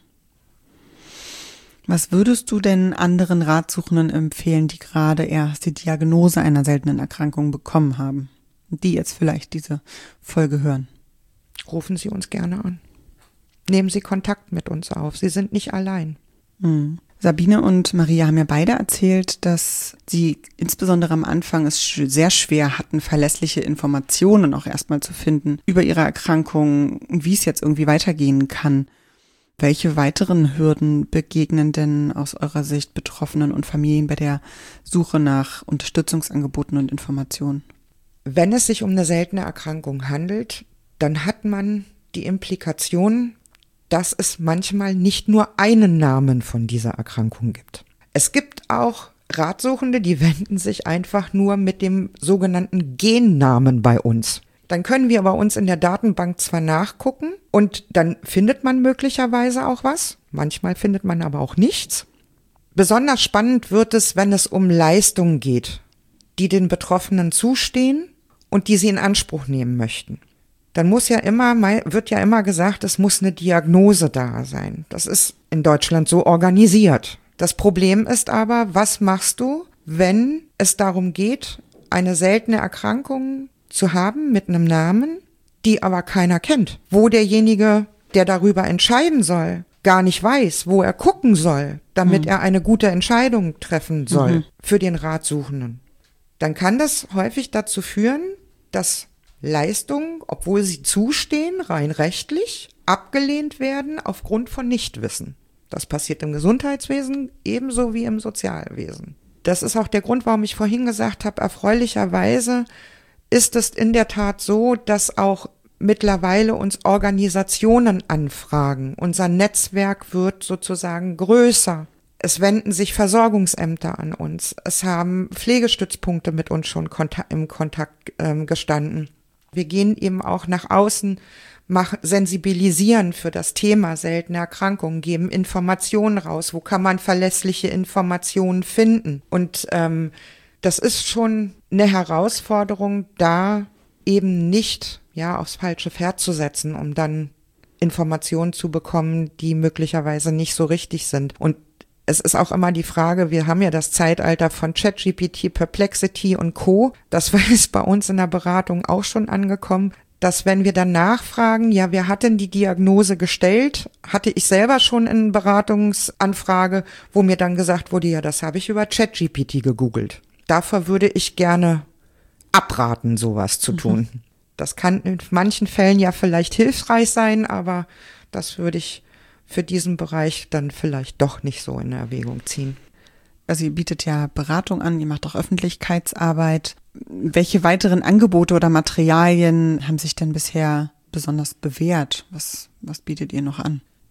Was würdest du denn anderen Ratsuchenden empfehlen, die gerade erst die Diagnose einer seltenen Erkrankung bekommen haben? Die jetzt vielleicht diese Folge hören. Rufen Sie uns gerne an. Nehmen Sie Kontakt mit uns auf. Sie sind nicht allein. Mhm. Sabine und Maria haben ja beide erzählt, dass sie insbesondere am Anfang es sehr schwer hatten, verlässliche Informationen auch erstmal zu finden über ihre Erkrankung und wie es jetzt irgendwie weitergehen kann. Welche weiteren Hürden begegnen denn aus eurer Sicht Betroffenen und Familien bei der Suche nach Unterstützungsangeboten und Informationen? Wenn es sich um eine seltene Erkrankung handelt, dann hat man die Implikation, dass es manchmal nicht nur einen Namen von dieser Erkrankung gibt. Es gibt auch Ratsuchende, die wenden sich einfach nur mit dem sogenannten Gennamen bei uns. Dann können wir bei uns in der Datenbank zwar nachgucken und dann findet man möglicherweise auch was, manchmal findet man aber auch nichts. Besonders spannend wird es, wenn es um Leistungen geht, die den Betroffenen zustehen und die sie in Anspruch nehmen möchten. Dann muss ja immer, wird ja immer gesagt, es muss eine Diagnose da sein. Das ist in Deutschland so organisiert. Das Problem ist aber, was machst du, wenn es darum geht, eine seltene Erkrankung zu haben mit einem Namen, die aber keiner kennt, wo derjenige, der darüber entscheiden soll, gar nicht weiß, wo er gucken soll, damit mhm. er eine gute Entscheidung treffen soll mhm. für den Ratsuchenden. Dann kann das häufig dazu führen, dass Leistungen, obwohl sie zustehen, rein rechtlich, abgelehnt werden aufgrund von Nichtwissen. Das passiert im Gesundheitswesen ebenso wie im Sozialwesen. Das ist auch der Grund, warum ich vorhin gesagt habe, erfreulicherweise ist es in der Tat so, dass auch mittlerweile uns Organisationen anfragen. Unser Netzwerk wird sozusagen größer. Es wenden sich Versorgungsämter an uns. Es haben Pflegestützpunkte mit uns schon kontak- im Kontakt ähm, gestanden. Wir gehen eben auch nach außen, mach, sensibilisieren für das Thema seltene Erkrankungen, geben Informationen raus. Wo kann man verlässliche Informationen finden? Und ähm, das ist schon eine Herausforderung, da eben nicht ja aufs falsche Pferd zu setzen, um dann Informationen zu bekommen, die möglicherweise nicht so richtig sind. Und es ist auch immer die Frage, wir haben ja das Zeitalter von ChatGPT, Perplexity und Co. Das ist bei uns in der Beratung auch schon angekommen, dass wenn wir dann nachfragen, ja, wer hat denn die Diagnose gestellt, hatte ich selber schon eine Beratungsanfrage, wo mir dann gesagt wurde, ja, das habe ich über ChatGPT gegoogelt. Davor würde ich gerne abraten, sowas zu tun. Mhm. Das kann in manchen Fällen ja vielleicht hilfreich sein, aber das würde ich für diesen Bereich dann vielleicht doch nicht so in Erwägung ziehen. Also ihr bietet ja Beratung an, ihr macht auch Öffentlichkeitsarbeit. Welche weiteren Angebote oder Materialien haben sich denn bisher besonders bewährt? Was, was bietet ihr noch an?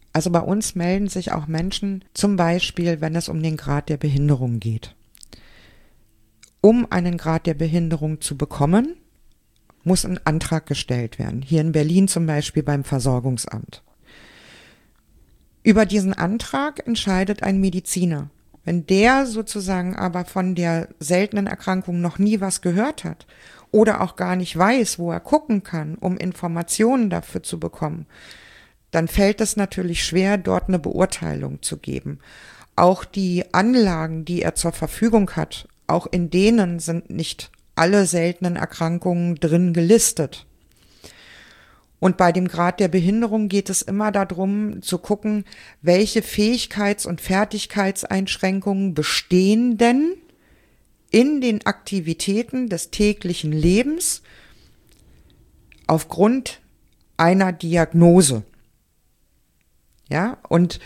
Also bei uns melden sich auch Menschen, zum Beispiel, wenn es um den Grad der Behinderung geht. Um einen Grad der Behinderung zu bekommen, muss ein Antrag gestellt werden. Hier in Berlin zum Beispiel beim Versorgungsamt. Über diesen Antrag entscheidet ein Mediziner. Wenn der sozusagen aber von der seltenen Erkrankung noch nie was gehört hat oder auch gar nicht weiß, wo er gucken kann, um Informationen dafür zu bekommen, dann fällt es natürlich schwer, dort eine Beurteilung zu geben. Auch die Anlagen, die er zur Verfügung hat, auch in denen sind nicht alle seltenen Erkrankungen drin gelistet. Und bei dem Grad der Behinderung geht es immer darum, zu gucken, welche Fähigkeits- und Fertigkeitseinschränkungen bestehen denn in den Aktivitäten des täglichen Lebens aufgrund einer Diagnose. Ja, und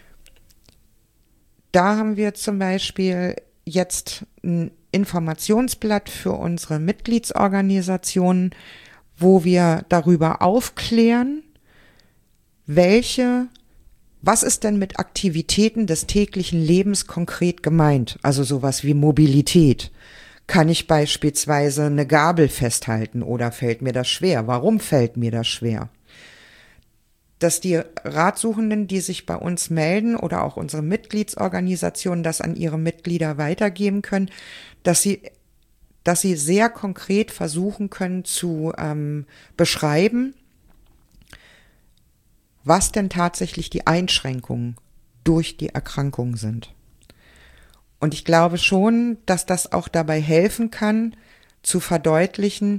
da haben wir zum Beispiel jetzt ein Informationsblatt für unsere Mitgliedsorganisationen, wo wir darüber aufklären, welche, was ist denn mit Aktivitäten des täglichen Lebens konkret gemeint? Also sowas wie Mobilität. Kann ich beispielsweise eine Gabel festhalten oder fällt mir das schwer? Warum fällt mir das schwer? Dass die Ratsuchenden, die sich bei uns melden oder auch unsere Mitgliedsorganisationen das an ihre Mitglieder weitergeben können, dass sie dass sie sehr konkret versuchen können zu ähm, beschreiben, was denn tatsächlich die Einschränkungen durch die Erkrankung sind. Und ich glaube schon, dass das auch dabei helfen kann, zu verdeutlichen,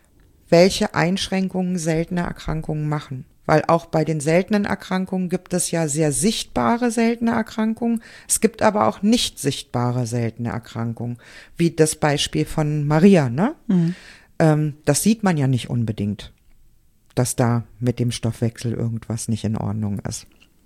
welche Einschränkungen seltene Erkrankungen machen. Weil auch bei den seltenen Erkrankungen gibt es ja sehr sichtbare seltene Erkrankungen. Es gibt aber auch nicht sichtbare seltene Erkrankungen, wie das Beispiel von Maria, ne? Mhm. Ähm, das sieht man ja nicht unbedingt, dass da mit dem Stoffwechsel irgendwas nicht in Ordnung ist.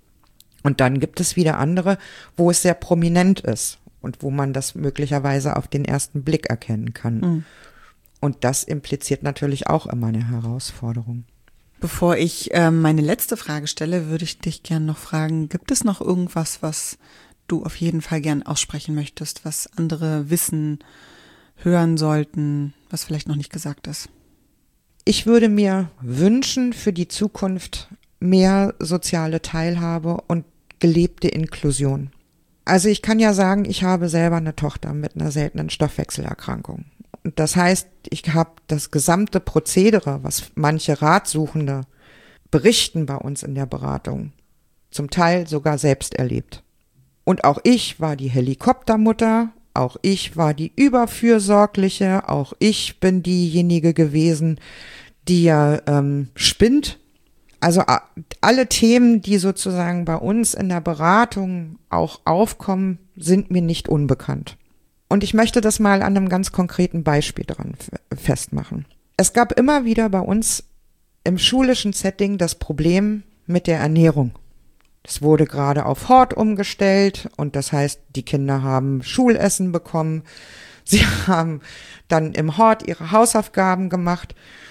Und dann gibt es wieder andere, wo es sehr prominent ist und wo man das möglicherweise auf den ersten Blick erkennen kann. Mhm. Und das impliziert natürlich auch immer eine Herausforderung. Bevor ich äh, meine letzte Frage stelle, würde ich dich gern noch fragen, gibt es noch irgendwas, was du auf jeden Fall gern aussprechen möchtest, was andere wissen, hören sollten, was vielleicht noch nicht gesagt ist? Ich würde mir wünschen für die Zukunft mehr soziale Teilhabe und gelebte Inklusion. Also ich kann ja sagen, ich habe selber eine Tochter mit einer seltenen Stoffwechselerkrankung. Das heißt, ich habe das gesamte Prozedere, was manche Ratsuchende berichten bei uns in der Beratung, zum Teil sogar selbst erlebt. Und auch ich war die Helikoptermutter, auch ich war die Überfürsorgliche, auch ich bin diejenige gewesen, die ja ähm, spinnt. Also alle Themen, die sozusagen bei uns in der Beratung auch aufkommen, sind mir nicht unbekannt. Und ich möchte das mal an einem ganz konkreten Beispiel dran festmachen. Es gab immer wieder bei uns im schulischen Setting das Problem mit der Ernährung. Es wurde gerade auf Hort umgestellt und das heißt, die Kinder haben Schulessen bekommen. Sie haben dann im Hort ihre Hausaufgaben gemacht.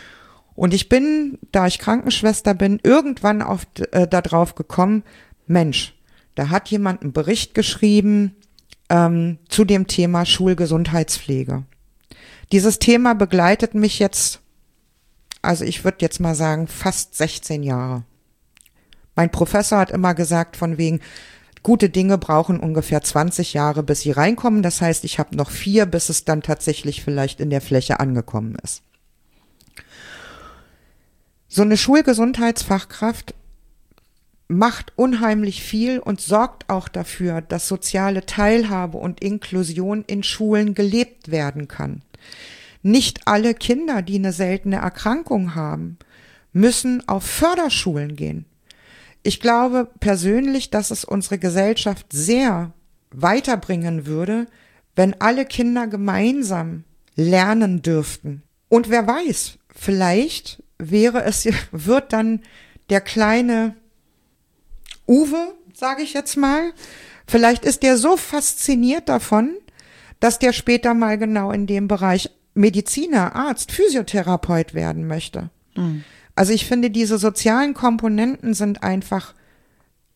Und ich bin, da ich Krankenschwester bin, irgendwann auf äh, da drauf gekommen, Mensch, da hat jemand einen Bericht geschrieben ähm, zu dem Thema Schulgesundheitspflege. Dieses Thema begleitet mich jetzt, also ich würde jetzt mal sagen, fast sechzehn Jahre. Mein Professor hat immer gesagt, von wegen, gute Dinge brauchen ungefähr zwanzig Jahre, bis sie reinkommen. Das heißt, ich habe noch vier, bis es dann tatsächlich vielleicht in der Fläche angekommen ist. So eine Schulgesundheitsfachkraft macht unheimlich viel und sorgt auch dafür, dass soziale Teilhabe und Inklusion in Schulen gelebt werden kann. Nicht alle Kinder, die eine seltene Erkrankung haben, müssen auf Förderschulen gehen. Ich glaube persönlich, dass es unsere Gesellschaft sehr weiterbringen würde, wenn alle Kinder gemeinsam lernen dürften. Und wer weiß, vielleicht wäre es, wird dann der kleine Uwe, sage ich jetzt mal, vielleicht ist der so fasziniert davon, dass der später mal genau in dem Bereich Mediziner, Arzt, Physiotherapeut werden möchte. Mhm. Also ich finde, diese sozialen Komponenten sind einfach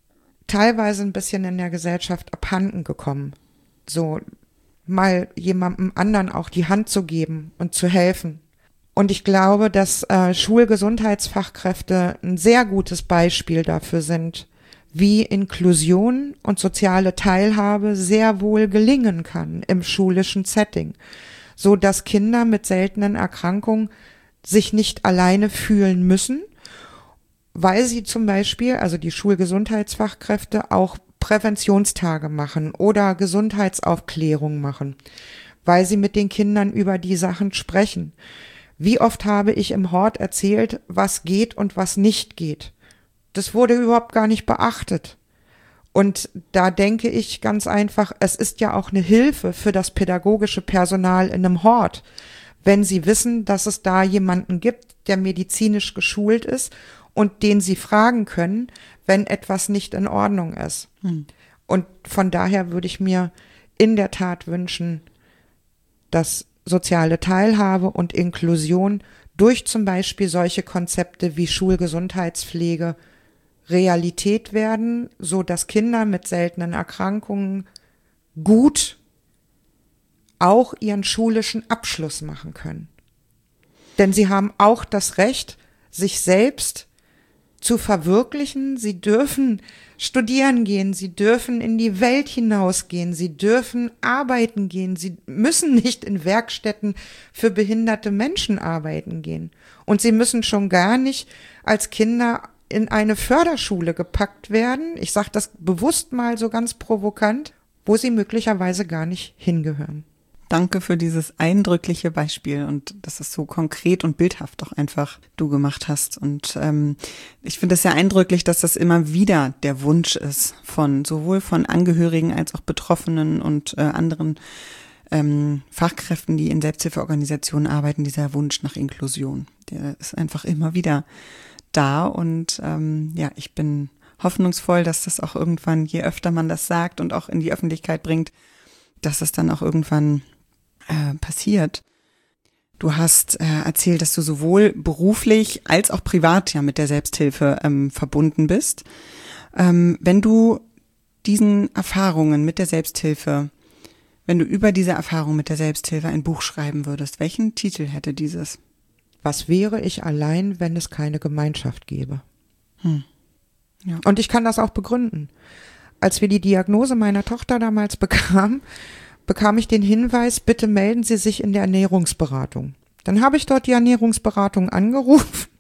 teilweise ein bisschen in der Gesellschaft abhanden gekommen. So mal jemandem anderen auch die Hand zu geben und zu helfen. Und ich glaube, dass äh, Schulgesundheitsfachkräfte ein sehr gutes Beispiel dafür sind, wie Inklusion und soziale Teilhabe sehr wohl gelingen kann im schulischen Setting, so dass Kinder mit seltenen Erkrankungen sich nicht alleine fühlen müssen, weil sie zum Beispiel, also die Schulgesundheitsfachkräfte, auch Präventionstage machen oder Gesundheitsaufklärung machen, weil sie mit den Kindern über die Sachen sprechen. Wie oft habe ich im Hort erzählt, was geht und was nicht geht? Das wurde überhaupt gar nicht beachtet. Und da denke ich ganz einfach, es ist ja auch eine Hilfe für das pädagogische Personal in einem Hort, wenn sie wissen, dass es da jemanden gibt, der medizinisch geschult ist und den sie fragen können, wenn etwas nicht in Ordnung ist. Hm. Und von daher würde ich mir in der Tat wünschen, dass soziale Teilhabe und Inklusion durch zum Beispiel solche Konzepte wie Schulgesundheitspflege Realität werden, so dass Kinder mit seltenen Erkrankungen gut auch ihren schulischen Abschluss machen können. Denn sie haben auch das Recht, sich selbst zu verwirklichen. Sie dürfen studieren gehen, sie dürfen in die Welt hinausgehen, sie dürfen arbeiten gehen, sie müssen nicht in Werkstätten für behinderte Menschen arbeiten gehen. Und sie müssen schon gar nicht als Kinder in eine Förderschule gepackt werden. Ich sage das bewusst mal so ganz provokant, wo sie möglicherweise gar nicht hingehören. Danke für dieses eindrückliche Beispiel und dass es so konkret und bildhaft auch einfach du gemacht hast. Und ähm, ich finde es sehr eindrücklich, dass das immer wieder der Wunsch ist von sowohl von Angehörigen als auch Betroffenen und äh, anderen ähm, Fachkräften, die in Selbsthilfeorganisationen arbeiten, dieser Wunsch nach Inklusion. Der ist einfach immer wieder da und ähm, ja, ich bin hoffnungsvoll, dass das auch irgendwann, je öfter man das sagt und auch in die Öffentlichkeit bringt, dass es dann auch irgendwann äh, passiert. Du hast äh, erzählt, dass du sowohl beruflich als auch privat ja mit der Selbsthilfe ähm, verbunden bist. Ähm, wenn du diesen Erfahrungen mit der Selbsthilfe, wenn du über diese Erfahrung mit der Selbsthilfe ein Buch schreiben würdest, welchen Titel hätte dieses? Was wäre ich allein, wenn es keine Gemeinschaft gäbe? Hm. Ja. Und ich kann das auch begründen. Als wir die Diagnose meiner Tochter damals bekamen, bekam ich den Hinweis, bitte melden Sie sich in der Ernährungsberatung. Dann habe ich dort die Ernährungsberatung angerufen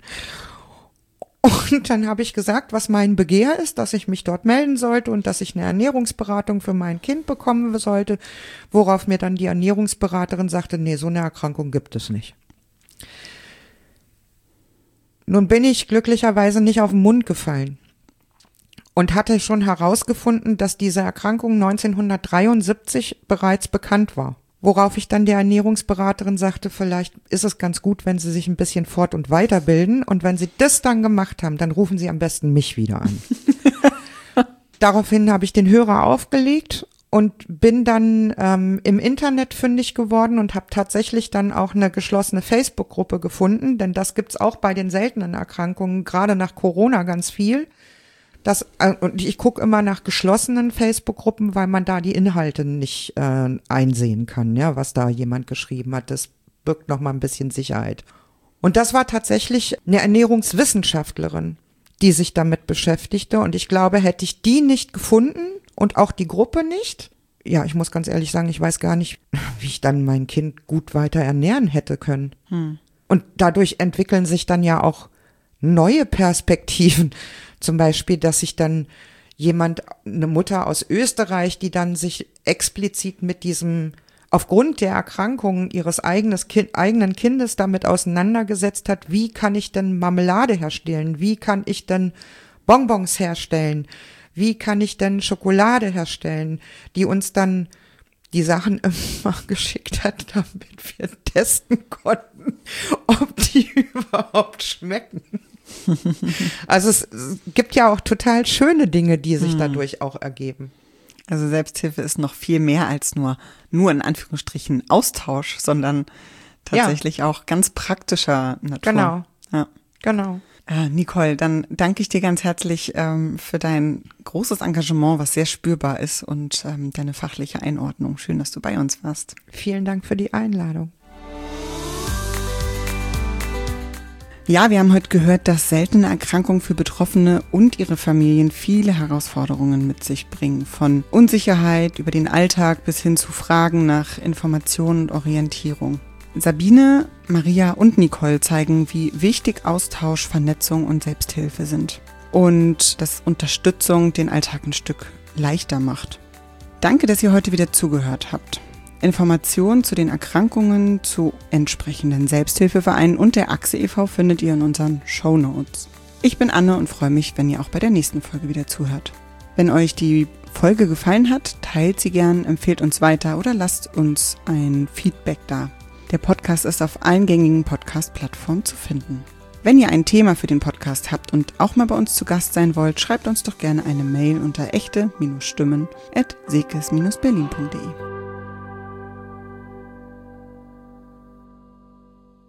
und dann habe ich gesagt, was mein Begehr ist, dass ich mich dort melden sollte und dass ich eine Ernährungsberatung für mein Kind bekommen sollte, worauf mir dann die Ernährungsberaterin sagte, nee, so eine Erkrankung gibt es nicht. Nun bin ich glücklicherweise nicht auf den Mund gefallen und hatte schon herausgefunden, dass diese Erkrankung neunzehnhundertdreiundsiebzig bereits bekannt war. Worauf ich dann der Ernährungsberaterin sagte, vielleicht ist es ganz gut, wenn Sie sich ein bisschen fort- und weiterbilden und wenn Sie das dann gemacht haben, dann rufen Sie am besten mich wieder an. Daraufhin habe ich den Hörer aufgelegt und bin dann ähm, im Internet fündig geworden und habe tatsächlich dann auch eine geschlossene Facebook-Gruppe gefunden, denn das gibt's auch bei den seltenen Erkrankungen, gerade nach Corona ganz viel. Das, äh, und ich gucke immer nach geschlossenen Facebook-Gruppen, weil man da die Inhalte nicht äh, einsehen kann, ja, was da jemand geschrieben hat. Das birgt noch mal ein bisschen Sicherheit. Und das war tatsächlich eine Ernährungswissenschaftlerin, die sich damit beschäftigte. Und ich glaube, hätte ich die nicht gefunden, und auch die Gruppe nicht. Ja, ich muss ganz ehrlich sagen, ich weiß gar nicht, wie ich dann mein Kind gut weiter ernähren hätte können. Hm. Und dadurch entwickeln sich dann ja auch neue Perspektiven. Zum Beispiel, dass sich dann jemand, eine Mutter aus Österreich, die dann sich explizit mit diesem, aufgrund der Erkrankungen ihres eigenes kind, eigenen Kindes damit auseinandergesetzt hat, wie kann ich denn Marmelade herstellen? Wie kann ich denn Bonbons herstellen? Wie kann ich denn Schokolade herstellen, die uns dann die Sachen immer geschickt hat, damit wir testen konnten, ob die überhaupt schmecken. Also es, es gibt ja auch total schöne Dinge, die sich hm. dadurch auch ergeben. Also Selbsthilfe ist noch viel mehr als nur, nur in Anführungsstrichen Austausch, sondern tatsächlich ja. auch ganz praktischer Natur. Genau, ja. genau. Ah, Nicole, dann danke ich dir ganz herzlich ähm, für dein großes Engagement, was sehr spürbar ist und ähm, deine fachliche Einordnung. Schön, dass du bei uns warst. Vielen Dank für die Einladung. Ja, wir haben heute gehört, dass seltene Erkrankungen für Betroffene und ihre Familien viele Herausforderungen mit sich bringen. Von Unsicherheit über den Alltag bis hin zu Fragen nach Information und Orientierung. Sabine, Maria und Nicole zeigen, wie wichtig Austausch, Vernetzung und Selbsthilfe sind. Und dass Unterstützung den Alltag ein Stück leichter macht. Danke, dass ihr heute wieder zugehört habt. Informationen zu den Erkrankungen, zu entsprechenden Selbsthilfevereinen und der Achse e V findet ihr in unseren Shownotes. Ich bin Anne und freue mich, wenn ihr auch bei der nächsten Folge wieder zuhört. Wenn euch die Folge gefallen hat, teilt sie gern, empfehlt uns weiter oder lasst uns ein Feedback da. Der Podcast ist auf allen gängigen Podcast-Plattformen zu finden. Wenn ihr ein Thema für den Podcast habt und auch mal bei uns zu Gast sein wollt, schreibt uns doch gerne eine Mail unter echte Stimmen at sekes Bindestrich berlin punkt de.